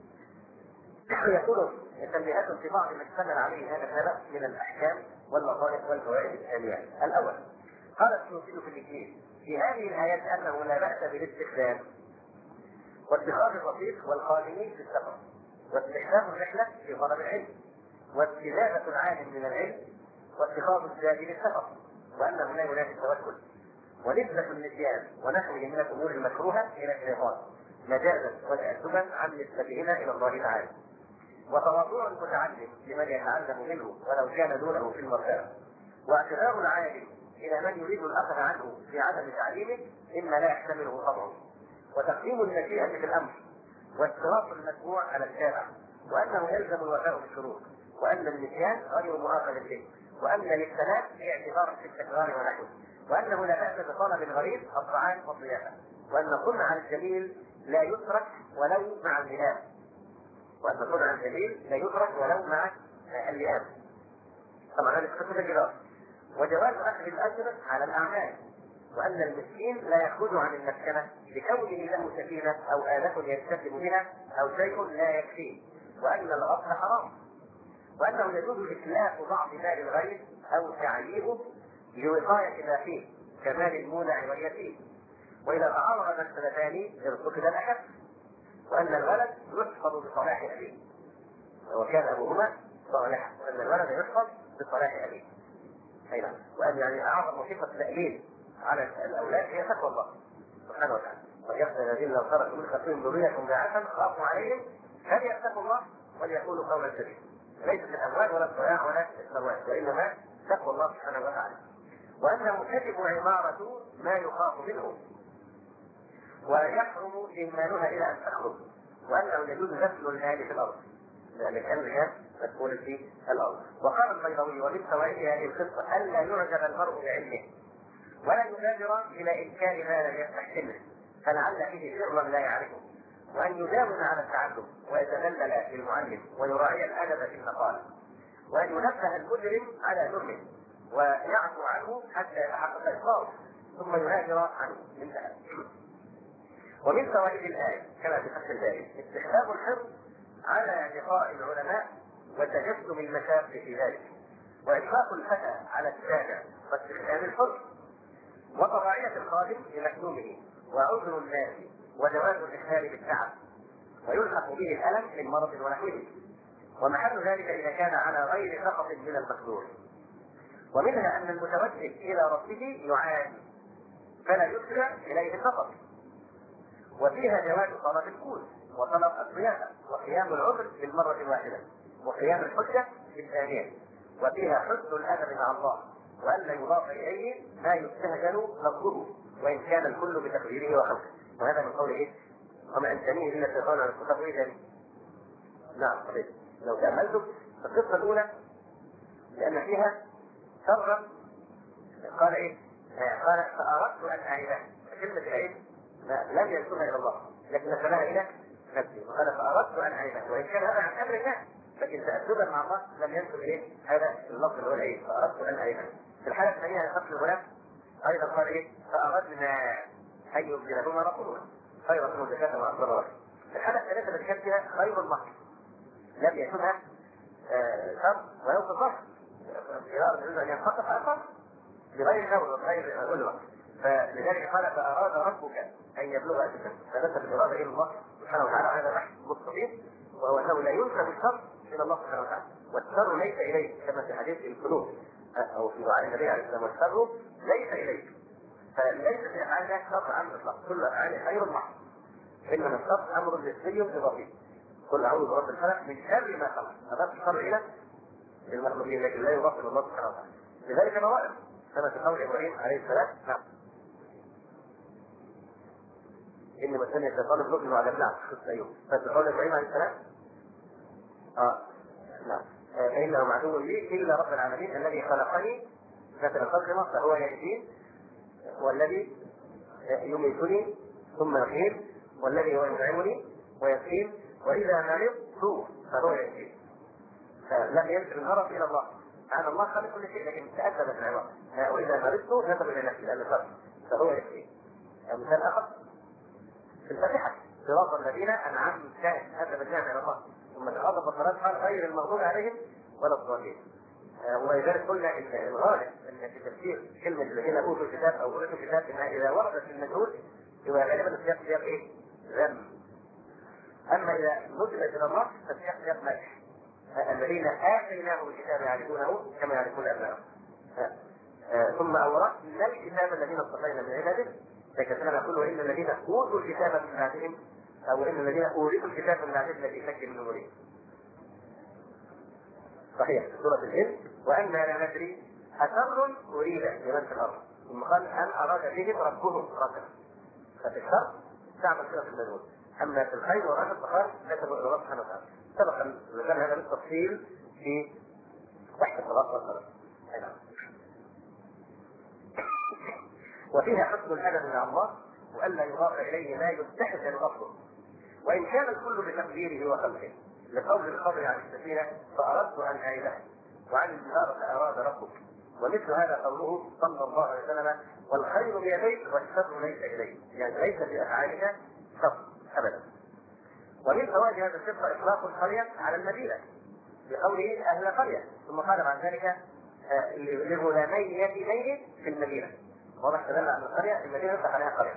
يقول تنبيهات في بعض ما اشتمل عليه هذا الكلام من الأحكام واللطائف والفوائد التالية. الأول قال السيوطي في الإكليل في هذه الآيات أنه لا بأس بالاستخدام واتخاذ الرفيق والخادمين في السفر واستحباب الرحلة في طلب العلم واستزادة العالم من العلم واتخاذ الزاد للسفر، وأنه لا ينافي التوكل ونسبة النسيان ونحوه من الأمور المكروهة إلى الشيطان مجازا وتأدبا عن نسبتهما إلى الله تعالى، وتواضع المتعلم لمن يتعلم منه ولو كان دونه في المرتبة، واعتذار العالم إلى من يريد الأخذ عنه في عدم تعليمه إما لا يحتمله طبعه، وتقديم النصيحة في الأمر واشتراط المتبوع على الشارع، وأنه يلزم الوفاء بالشروط، وأن النسيان غير مؤاخذ به، وأن للثلاث اعتبار في التكرار ونحوه، وأنه لا بأس بطلب الغريب الطعام والضيافة، وأن صنع الجميل لا يترك ولو مع اللئام، وأن صنع الجميل لا يترك ولو مع اللئام. طبعا هذه قصة الجدار. وجواز أخذ الأجر على الأعمال، وأن المسكين لا يخرج عن المسكنة لكونه له سكينة أو آلة يستخدم بها أو شيء لا يكفيه، وأن الغصب حرام، وأنه يجوز إتلاف بعض مال الغير أو تعييبه لوقاية ما فيه كمال المولع واليتيم، وإذا تعارض المسألتان ارتكب الأخف، وأن الولد يحفظ بصلاح أبيه وكان أبوهما صالحا، وأن الولد يحفظ بصلاح أبيه. أيضا وأن يعني أعظم وصفة التأمين على الأولاد هي تقوى الله سبحانه وتعالى. ويخشى الذين لو تركوا من خلفهم ذرية ضعافا خافوا عليهم فليتقوا الله وليقولوا قولا سديدا. ليست الأموال ولا الضياع ولا الثروات، وإنما تقوى الله سبحانه وتعالى. وأنه تجب عمارة ما يخاف منه ويحرم إهمالها إلى أن تخرج، وأنه يجوز غسل المال في الأرض لأن الأمر مسؤول في الأرض. وقال البيضاوي ومن فوائد هذه القصة ألا يعجب المرء بعلمه ولا يبادر إلى إنكار ما لم يستحسنه فلعل فيه سرا لا يعرفه، وأن يداوم على التعلم ويتذلل للمعلم ويراعي الأدب في المقال، وأن ينبه المجرم على جرمه ويعفو عنه حتى يتحقق إصراره ثم يهاجر عنه. انتهى. ومن فوائد الآية كما في فتح الباري استحباب الحرص على لقاء العلماء وتجسم المشاق في ذلك، وإطلاق الفتى على السادة واستخدام الحر، وطبيعية الخادم لمخدومه، وعذر الناس، وجواز الإخلال بالتعب، ويلحق به الألم من مرض ونحوه، ومحل ذلك إذا كان على غير سخط من المخدوم. ومنها أن المتوجه إلى ربه يعاني فلا يسرع إليه النظر. وفيها جواز طلب الكون وطلب الضيافة وقيام العذر بالمرة الواحدة وقيام الحجة بالثانية. وفيها حسن الأدب مع الله وألا يضاف إليه ما يستهجن لفظه وإن كان الكل بتقديره وخلقه. وهذا من قوله إيه؟ وما أنتنيه إلا الشيطان على الكتاب ذلك. نعم صحيح. لو تأملتم في القصة الأولى لأن فيها شرا قال إيه؟ قال فأردت أن أعيبها. كلمة العيب لم ينسبها إلى الله لكن نسبها إلى نفسه، وقال فأردت أن أعيبها، وإن كان هذا عن أمر الله لكن تأدبا مع الله لم ينسب إليه هذا اللفظ اللي هو العيب فأردت أن أعيبها. في الحالة الثانية قتل الغلام أيضا قال إيه؟ فأردنا أن يبدلهما ربهما خيرا منه زكاة وأقرب رحما. الحالة الثالثة التي كانت فيها خير المهر لم يكنها شر ويوم الظهر إذا أن ينفق فأنفق بغير نور وغير علوة. فلذلك قال فأراد ربك أن يبلغ أجله، فنسب الإرادة إلى الله سبحانه وتعالى. هذا بحث مستقيم وهو أنه لا ينسب الشر إلى الله سبحانه وتعالى، والشر ليس إليه كما في حديث القلوب أو في دعاء النبي عليه الصلاة والسلام والشر ليس إليه. فليس في أفعال شر عن الإطلاق، كل أفعال خير محض، إنما الشر أمر نسبي إضافي. قل أعوذ برب الفلق من شر ما خلق، أضاف الشر إلى المخلوقين لكن لا يضاف إلى الله سبحانه وتعالى. لذلك موائد كما في قول إبراهيم عليه السلام نعم إن مثلني الشيطان بلغم وعلى ابنعه قصة أيوب. ففي قول إبراهيم عليه السلام آه نعم فإنه عدو لي إلا رب العالمين الذي خلقني مثل الخلق فهو يهدين والذي يميتني ثم يحيين والذي هو يطعمني ويسقين وإذا مرضت فهو يشفين. فلم ينسب المرض إلى الله، سبحان الله خلق كل شيء لكن تأدب في العبارة وإذا مرضت نسب إلى نفسي لأن الخلق فهو يشفين. مثال آخر في الفاتحة صراط الذين أنعمت عليهم هذا بالنعمة إلى الله ثم تغضب الصلاة قال غير المغضوب عليهم ولا الضالين. ولذلك قلنا ان الغالب ان في تفسير كلمه الذين اوتوا الكتاب او اوتوا الكتاب انها اذا وردت في المجهول يبقى غالبا السياق سياق ايه؟ ذم. اما اذا نسبت الى الله فالسياق سياق مدح. الذين اتيناهم الكتاب يعرفونه كما يعرفون ابنائهم. ثم اورثنا الكتاب الذين اصطفينا من عباده فكتبنا نقول وان الذين اوتوا الكتاب من بعدهم او ان الذين اورثوا الكتاب من بعدهم الذي شك من نورهم. صحيح سورة الجن وأنا لا ندري أشر أريد بمن في الأرض ثم قال أن أراد بهم ربهم رشدا. ففي الشر تعمل كده في المجهول، أما في الخير والرشد فقال نسبوا إلى الله سبحانه وتعالى. سبق أن ذكرنا هذا بالتفصيل في تحت الصلاة والصلاة. وفيها حسن الأدب مع الله وألا يضاف إليه ما يستحسن لفظه وإن كان الكل بتقديره وخلقه. لقول الخضر عن السفينة فأردت أن أعيدها وعن النار فأراد ربك. ومثل هذا قوله صلى الله عليه وسلم والخير بيديك والشر ليس إليك، يعني ليس في أفعالك شر أبدا. ومن فوائد هذا القصة إطلاق القرية على المدينة بقوله أهل قرية ثم قال بعد ذلك لغلامين يتيمين في المدينة. واضح تدل على القرية المدينة يطلق عليها قرية.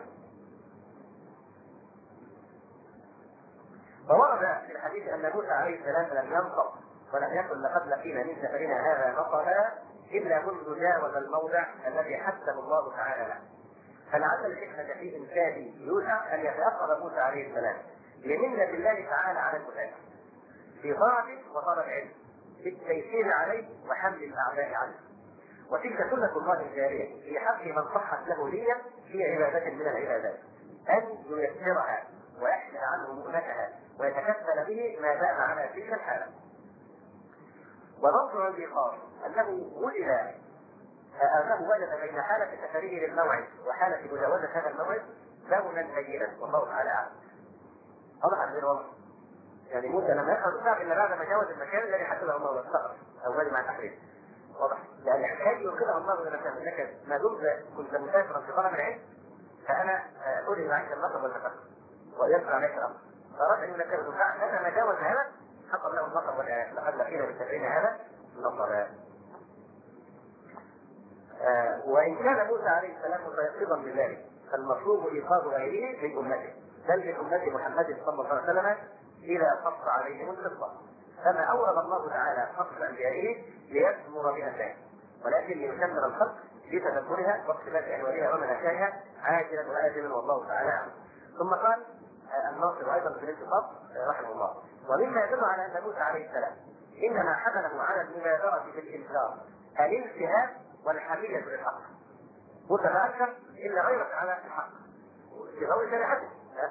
فورد في الحديث أن موسى عليه السلام لم ينطق ولم يكن لقد لقينا من سفرنا هذا نصبا إلا منذ جاوز الموضع الذي حسب الله تعالى له. فلعل الحكمة في إمكان يوسع أن يتأخر موسى عليه السلام لمنة الله تعالى على المسافر في طاعة وطلب علم في التيسير عليه وحمل الأعداء عنه. وتلك سنة الله الجارية في حق من صحت له نية في عبادة من العبادات أن ييسرها ويحمل عنه مؤنتها ويتكفل به ما دام على تلك الحالة. وموضع الإيقاف أنه وجد أنه وجد بين حالة سفره للموعد وحالة مجاوزة هذا الموعد لونا بينا والله تعالى أعلم. واضح عن غير واضح. يعني موسى لما يفهم إلا بعد ما جاوز المكان الذي حدده الله والسقف أو مجمع التحريم. واضح. لأن يحتاج يوصله الله إلى مكان لك ما دمت كنت مسافرا في طلب العلم فأنا أريد عنك النصب والنفق ويبقى عليك الأمر. فأراد أن ينكره فأنا ما جاوز هذا حقق له النصب والآيات لقد لقينا بالتفعيل هذا النصب. آه وإن كان موسى عليه السلام متيقظا بذلك فالمطلوب إيقاظ غيره من أمته، بل من أمة محمد صلى الله عليه وسلم إذا قص عليهم القصة. فما أورد الله تعالى قصص أنبيائه ليثمر بها الناس، ولكن ليكمل الخلق بتدبرها واقتباس أحوالها ومناكبها عاجلا وآجلا والله تعالى أعلم. ثم قال آه الناصر أيضا في الانتصاب آه رحمه الله: ومما يدل على أن موسى عليه السلام إنما حمله على المبادرة في الإنكار الانتهاء والحمية للحق. موسى لا أنكر إلا غيرت على الحق في ضوء شريعته،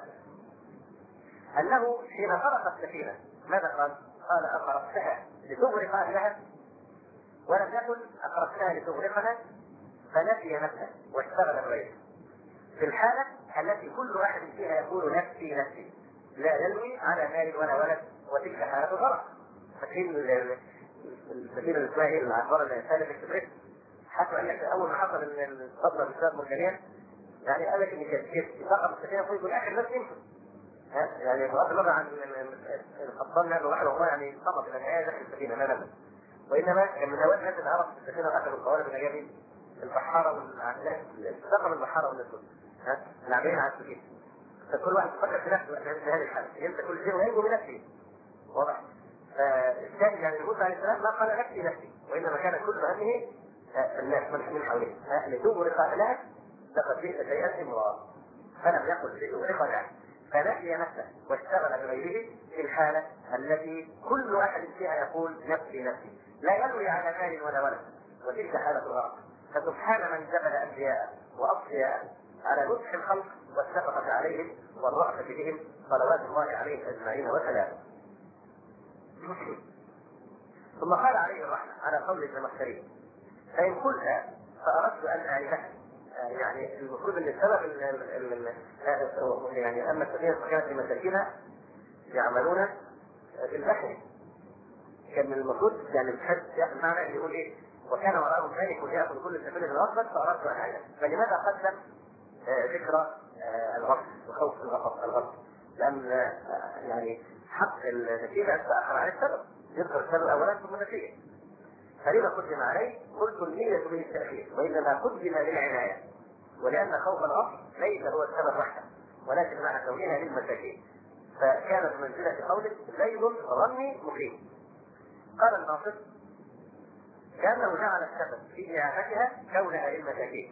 أنه حين غرق السفينة ماذا قال؟ قال: أغرقتها لتغرق أهلها ولم يكن أغرقتها لتغرقها، فنسي نفسه واشتغل بغيره. في الحالة التي كل واحد فيها يقول نفسي نفسي لا ينوي على مال ولا ولد، وتلك حالة الغرق. فاكرين السفينة اللي اسمها ايه العبارة اللي سالت الكبريت؟ حتى انك اول ما حصل الصدمة بسبب مرجانية يعني قال لك ان كانت سقط السفينة فوق يقول اخر ناس يمكن ها يعني بغض النظر عن القبطان نازل واحد والله يعني سقط الى النهاية داخل السفينة ما نزل، وانما كان من اول الناس اللي عرفت السفينة واخذوا القوارب الايامين البحارة والعساكر سقط البحارة والنسل ها العاملين على السفينة. فكل واحد فكر في نفسه في هذه الحالة ينسى كل شيء وينجو بنفسه. واضح؟ فالثاني يعني موسى عليه السلام ما قال نفسي نفسي، وانما كان كل همه الناس من حوله لتغرق اهلها لقد جئت شيئا امرا، فلم يقل لتغرق اهلها، فنسي نفسه واشتغل بغيره في الحاله التي كل احد فيها يقول نفسي نفسي لا ينوي على مال ولا ولد، وتلك حاله الغرق. فسبحان من جبل انبياء واصفياء على نصح الخلق والشفقه عليهم والرأفة بهم صلوات الله عليهم اجمعين وسلامه. ثم قال عليه الرحمة على قول الزمخشري: فإن قلت فأردت أن أعرفها، يعني المفروض أن السبب يعني أما السفينة فكانت لمساكينها يعملون في البحر، كان من المفروض يعني بحث يأخذ معنى أن يقول إيه: وكان وراءهم ملك يأخذ كل سفينة الغصب فأردت أن أعرفها. فلماذا قدم ذكر الغصب وخوف الغصب؟ لأن يعني حق النتيجة تأخر عن السبب، يذكر السبب أولا ثم النتيجة. فلما قدم عليه؟ قلت النية من التأخير، وإنما قدم للعناية، ولأن خوف الأصل ليس هو السبب وحده ولكن مع كونها للمساكين، فكانت منزلة قوله زيد ظني مقيم. قال الناصر: كأنه جعل السبب في إعافتها كونها للمساكين،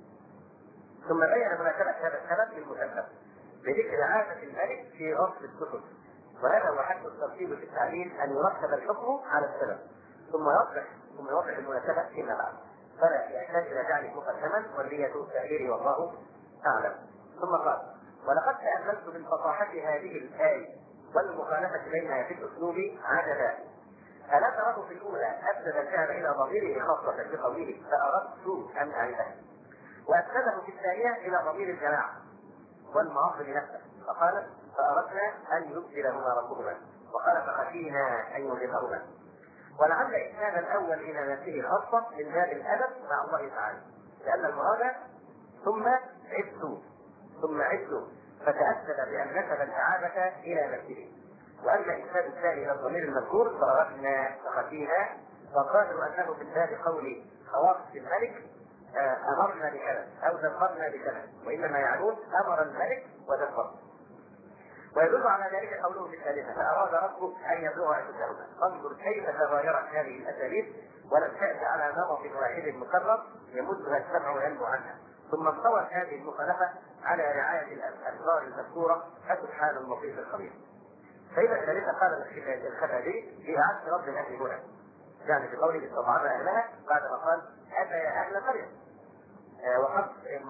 ثم بين مناسبة هذا السبب للمسبب بذكر إعافة الملك في غصب السفن، وهذا هو حد الترتيب في التعليل أن يرتب الحكم على السبب ثم يوضح ثم يوضح المناسبة فيما بعد، فلا يحتاج إلى جعله مقدما والنية تأخيره والله أعلم. ثم قال: ولقد تأملت من فصاحة هذه الآية والمخالفة بينها في الأسلوب عجبا، ألا تراه في الأولى أسند الفعل إلى ضميره خاصة بقوله فأردت أن أعرفه، وأسنده في الثانية إلى ضمير الجماعة والمعصر نفسه، فقال فأردنا أن يبدلهما ربهما، وقال فخشينا أن يغرقهما. ولعل إسناد الأول إلى نفسه خاصة من باب الأدب مع الله تعالى، لأن المراد ثم عدت ثم عدت فتأكد بأن نسب الإعادة إلى نفسه. وأما إسناد الثاني إلى الضمير المذكور فأردنا فخشينا، فقالوا أنه من باب قول خواص الملك أمرنا بكذا أو دبرنا بكذا، وإنما يعنون أمر الملك ودبر. ويدل على ذلك قوله في الثالثة: فأراد ربك أن يبلغ أشدهما. انظر كيف تغايرت هذه الأساليب ولم تأتي على نمط واحد مكرر يمدها السمع وينبو عنها، ثم انطوت هذه المخالفة على رعاية الأسرار المذكورة، فسبحان اللطيف الخبير. فإذا الثالثة قال الخفاجي في إعادة رب الأهل هنا، يعني في قوله استطعنا أهلها بعد ما قال أتى يا أهل قرية، وحط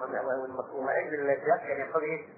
ومعجل السياق كان يقضي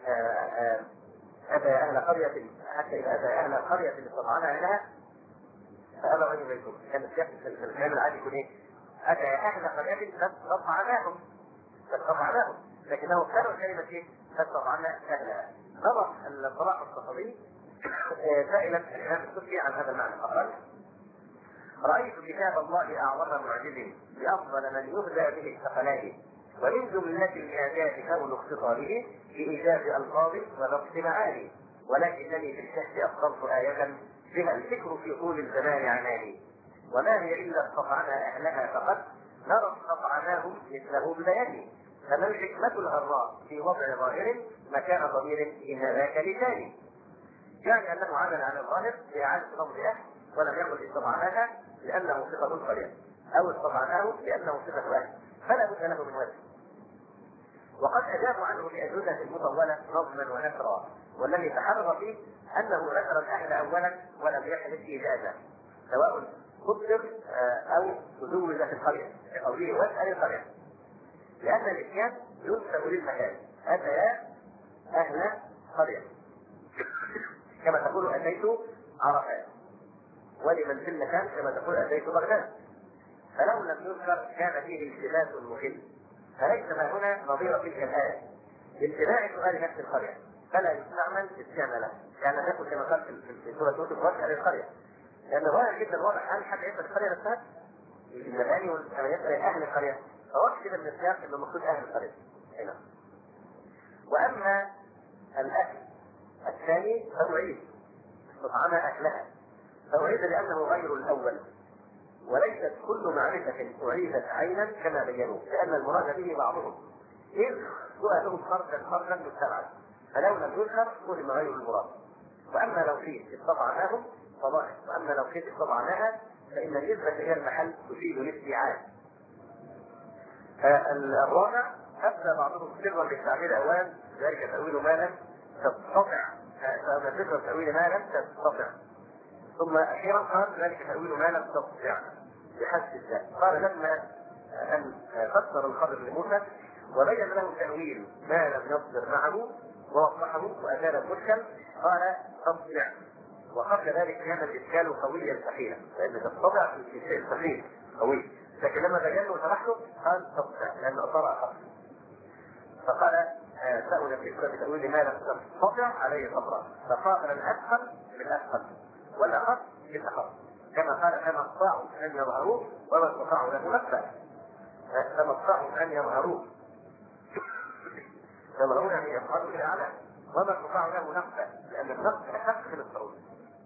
أتى أهل قرية، حتى إذا أتى أهل القرية اللي استطعنا أهلها فأبى أن يبيتون. كان السياق في الكلام العادي يكون إيه؟ أتى أهل قرية فاستطعناهم فاستطعناهم، لكنه كانوا كلمة إيه؟ فاستطعنا أهلها. نظر الطلاق الصحابي سائلا الإمام السبكي عن هذا المعنى، فقال: رأيت كتاب الله أعظم معجز بأفضل من يهدى به الثقلات، ومن جملة الآيات كون اختصاره بإيجاد ألفاظ وضبط معاني، ولكنني في الكهف أفضلت آية بها الفكر في طول الزمان عناني، وما هي إلا استطعنا أهلها فقط نرى استطعناهم مثله ببيانه، فما الحكمة الغراء في وضع ظاهر مكان ضمير إن ذاك لسان؟ يعني أنه عمل على الظاهر بإعادة لفظ أهل ولم يقل استطعناها لأنه صفة القرية أو استطعناه لأنه صفة أهل، فلا بد له من وجه. وقد أجابوا عنه بأجوبة مطولة نظما ونثرا، والذي تحرر فيه أنه ذكر الأهل أولا ولم يحدث إيجازا، سواء قدر أو تزوج في القرية بقوله واسأل القرية، لأن الإتيان ينسب للمكان، أتيا أهل قرية كما تقول أتيت عرفات، ولمن في المكان كما تقول أتيت بغداد، فلو لم يذكر كان فيه التباس مخل، فليس ما هنا نظير تلك الآية لامتناع سؤال نفس القرية، فلا يستعمل اتيان له، يعني لم يكن كما قال في سورة يوسف واسأل القرية، لأن ظاهر جدا واضح هل حد يسأل القرية نفسها؟ المباني كما يسأل أهل القرية، فوقت كده من السياق انه المقصود اهل القريه هنا. واما الاكل الثاني فاعيد استطعم اكلها، فاعيد لانه غير الاول، وليست كل معرفه اعيدت عينا كما بينوا، لان المراد به بعضهم اذ سؤالهم فردا فردا مستبعد، فلو لم يذكر فهم غير المراد. واما لو قيل استطعناهم فضائع، واما لو قيل استطعناها فان النسبه هي المحل تفيد الاستيعاب. الرابع أبدى بعضهم سرا بالتعبير أولا، ذلك تأويل ما لم تستطع، فما ذكر تأويل ما لم تستطع، ثم أخيرا قال ذلك تأويل ما لم تستطع بحسب الذات. قال لما أن فسر الخبر لموسى وبين له تأويل ما لم يصدر معه ووضحه وأزال المشكل قال تستطع، وقبل ذلك كان الإشكال قويا ثقيلا، لأن تستطع في شيء ثقيل قوي، لكن لما بينه وشرح له قال تستطيع لأن أثار أخف، فقال سأل في تأويل ما لم تستطع عليه صبرا، فقابل الأثقل بالأثقل والأخف بالأخف، كما قال كما استطاعوا أن يظهروه وما استطاعوا له نفسا، كما استطاعوا أن يظهروه يظهرون أن يفعلوا إلى أعلى وما استطاعوا له نفسا، لأن النفس أخف من الصعود،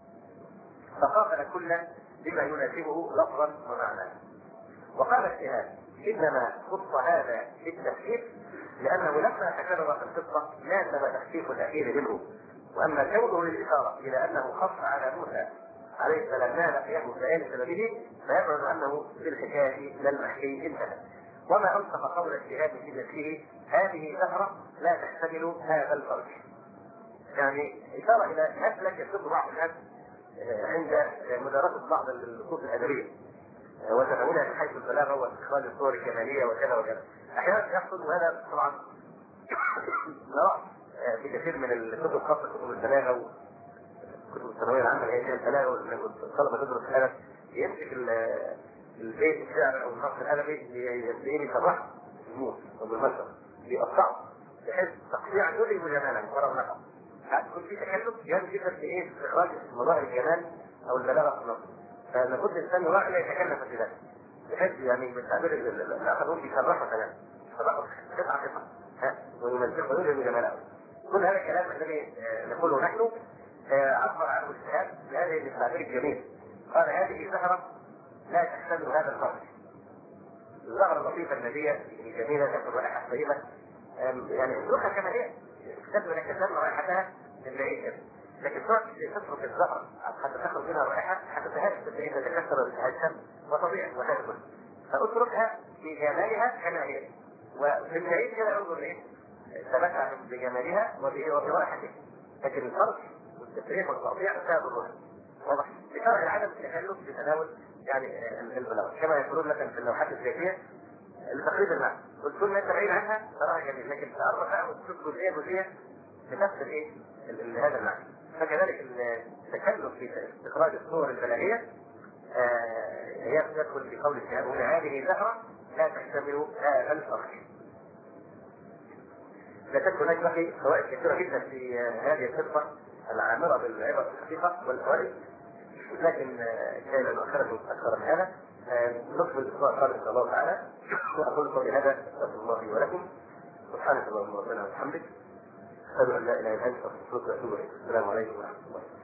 فقابل كلا بما يناسبه لفظا ومعنى. وقال اجتهاد انما خص هذا بالتخفيف لانه لما تكرر في القصه ناسب تخفيف الاخير منه، واما كونه للاشاره الى انه خص على موسى عليه السلام ما لقيه بيان سببه فيبعد انه في الحكايه لا المحكي انتهى. وما انصف قول اجتهاد في نفسه هذه زهره لا تحتمل هذا الفرق، يعني اشاره الى مسلك يسد بعض الناس عند مدرسه بعض النصوص الادبيه وتفهمونها من حيث البلاغه واستخراج الصور الجماليه وكذا وكذا. احيانا يحصل، وهذا طبعا نرى في كثير من الكتب خاصه كتب البلاغه وكتب الثانويه العامه اللي هي البلاغه والطلبه تدرس هذا، يمسك البيت الشعر او النص الادبي يبتدي يشرحه بالموس وبالمشرق بيقطعه بحيث تقطيع يذهب جمالا ورونقه. هتكون في تكلف يعني جدا في ايه؟ استخراج مظاهر الجمال او البلاغه في النص، فلابد الانسان يراعي لا يتكلف في ذلك، بحيث يعني من تعبير الاخرون يشرحه كلام قطعه قطعه ها ويمزقه ويذهب جماله. كل هذا الكلام الذي نقوله نحن عبر عنه الاجتهاد بهذه التعبير الجميل، قال هذه زهره لا تحتمل هذا الفرق. الزهره اللطيفه النبيه الجميله تاخذ رائحه طيبه، يعني اتركها كما هي، تبدو انك تسمى رائحتها البعيده، لكن تترك الزهره حتى تاخذ منها رائحه حتى تهدد فإذا تكسر الهشام وتضيع وتاكل، فاتركها في جمالها كما هي، وفي البعيد كده انظر ايه؟ تمتع بجمالها وبرائحتها، لكن الفرق والتفريق والتقطيع سبب الرؤيه. واضح؟ بشرع عدم التكلف بتناول يعني البلاغه، كما يقولون مثلا في اللوحات الزيتيه لتقريب المعنى، والكل ما انت بعيد عنها تراها جميل، لكن تقرب بقى وتشوف جزئيه جزئيه لتفسر ايه هذا المعنى. فكذلك التكلف في استخراج الصور البلاغيه هي تدخل في قول الشهاب هذه زهره لا تحتمل هذا الفرق. لكن هناك بقي فوائد كثيره جدا في هذه القصه العامره بالعبر الحقيقه والفوائد، لكن كان نؤخره اكثر من هذا نكمل الاسبوع القادم ان شاء الله تعالى. واقول قولي هذا استغفر الله ولكم، سبحانك اللهم ربنا وبحمدك، اشهد ان لا اله الا انت استغفرك واتوب اليك. السلام عليكم ورحمه الله.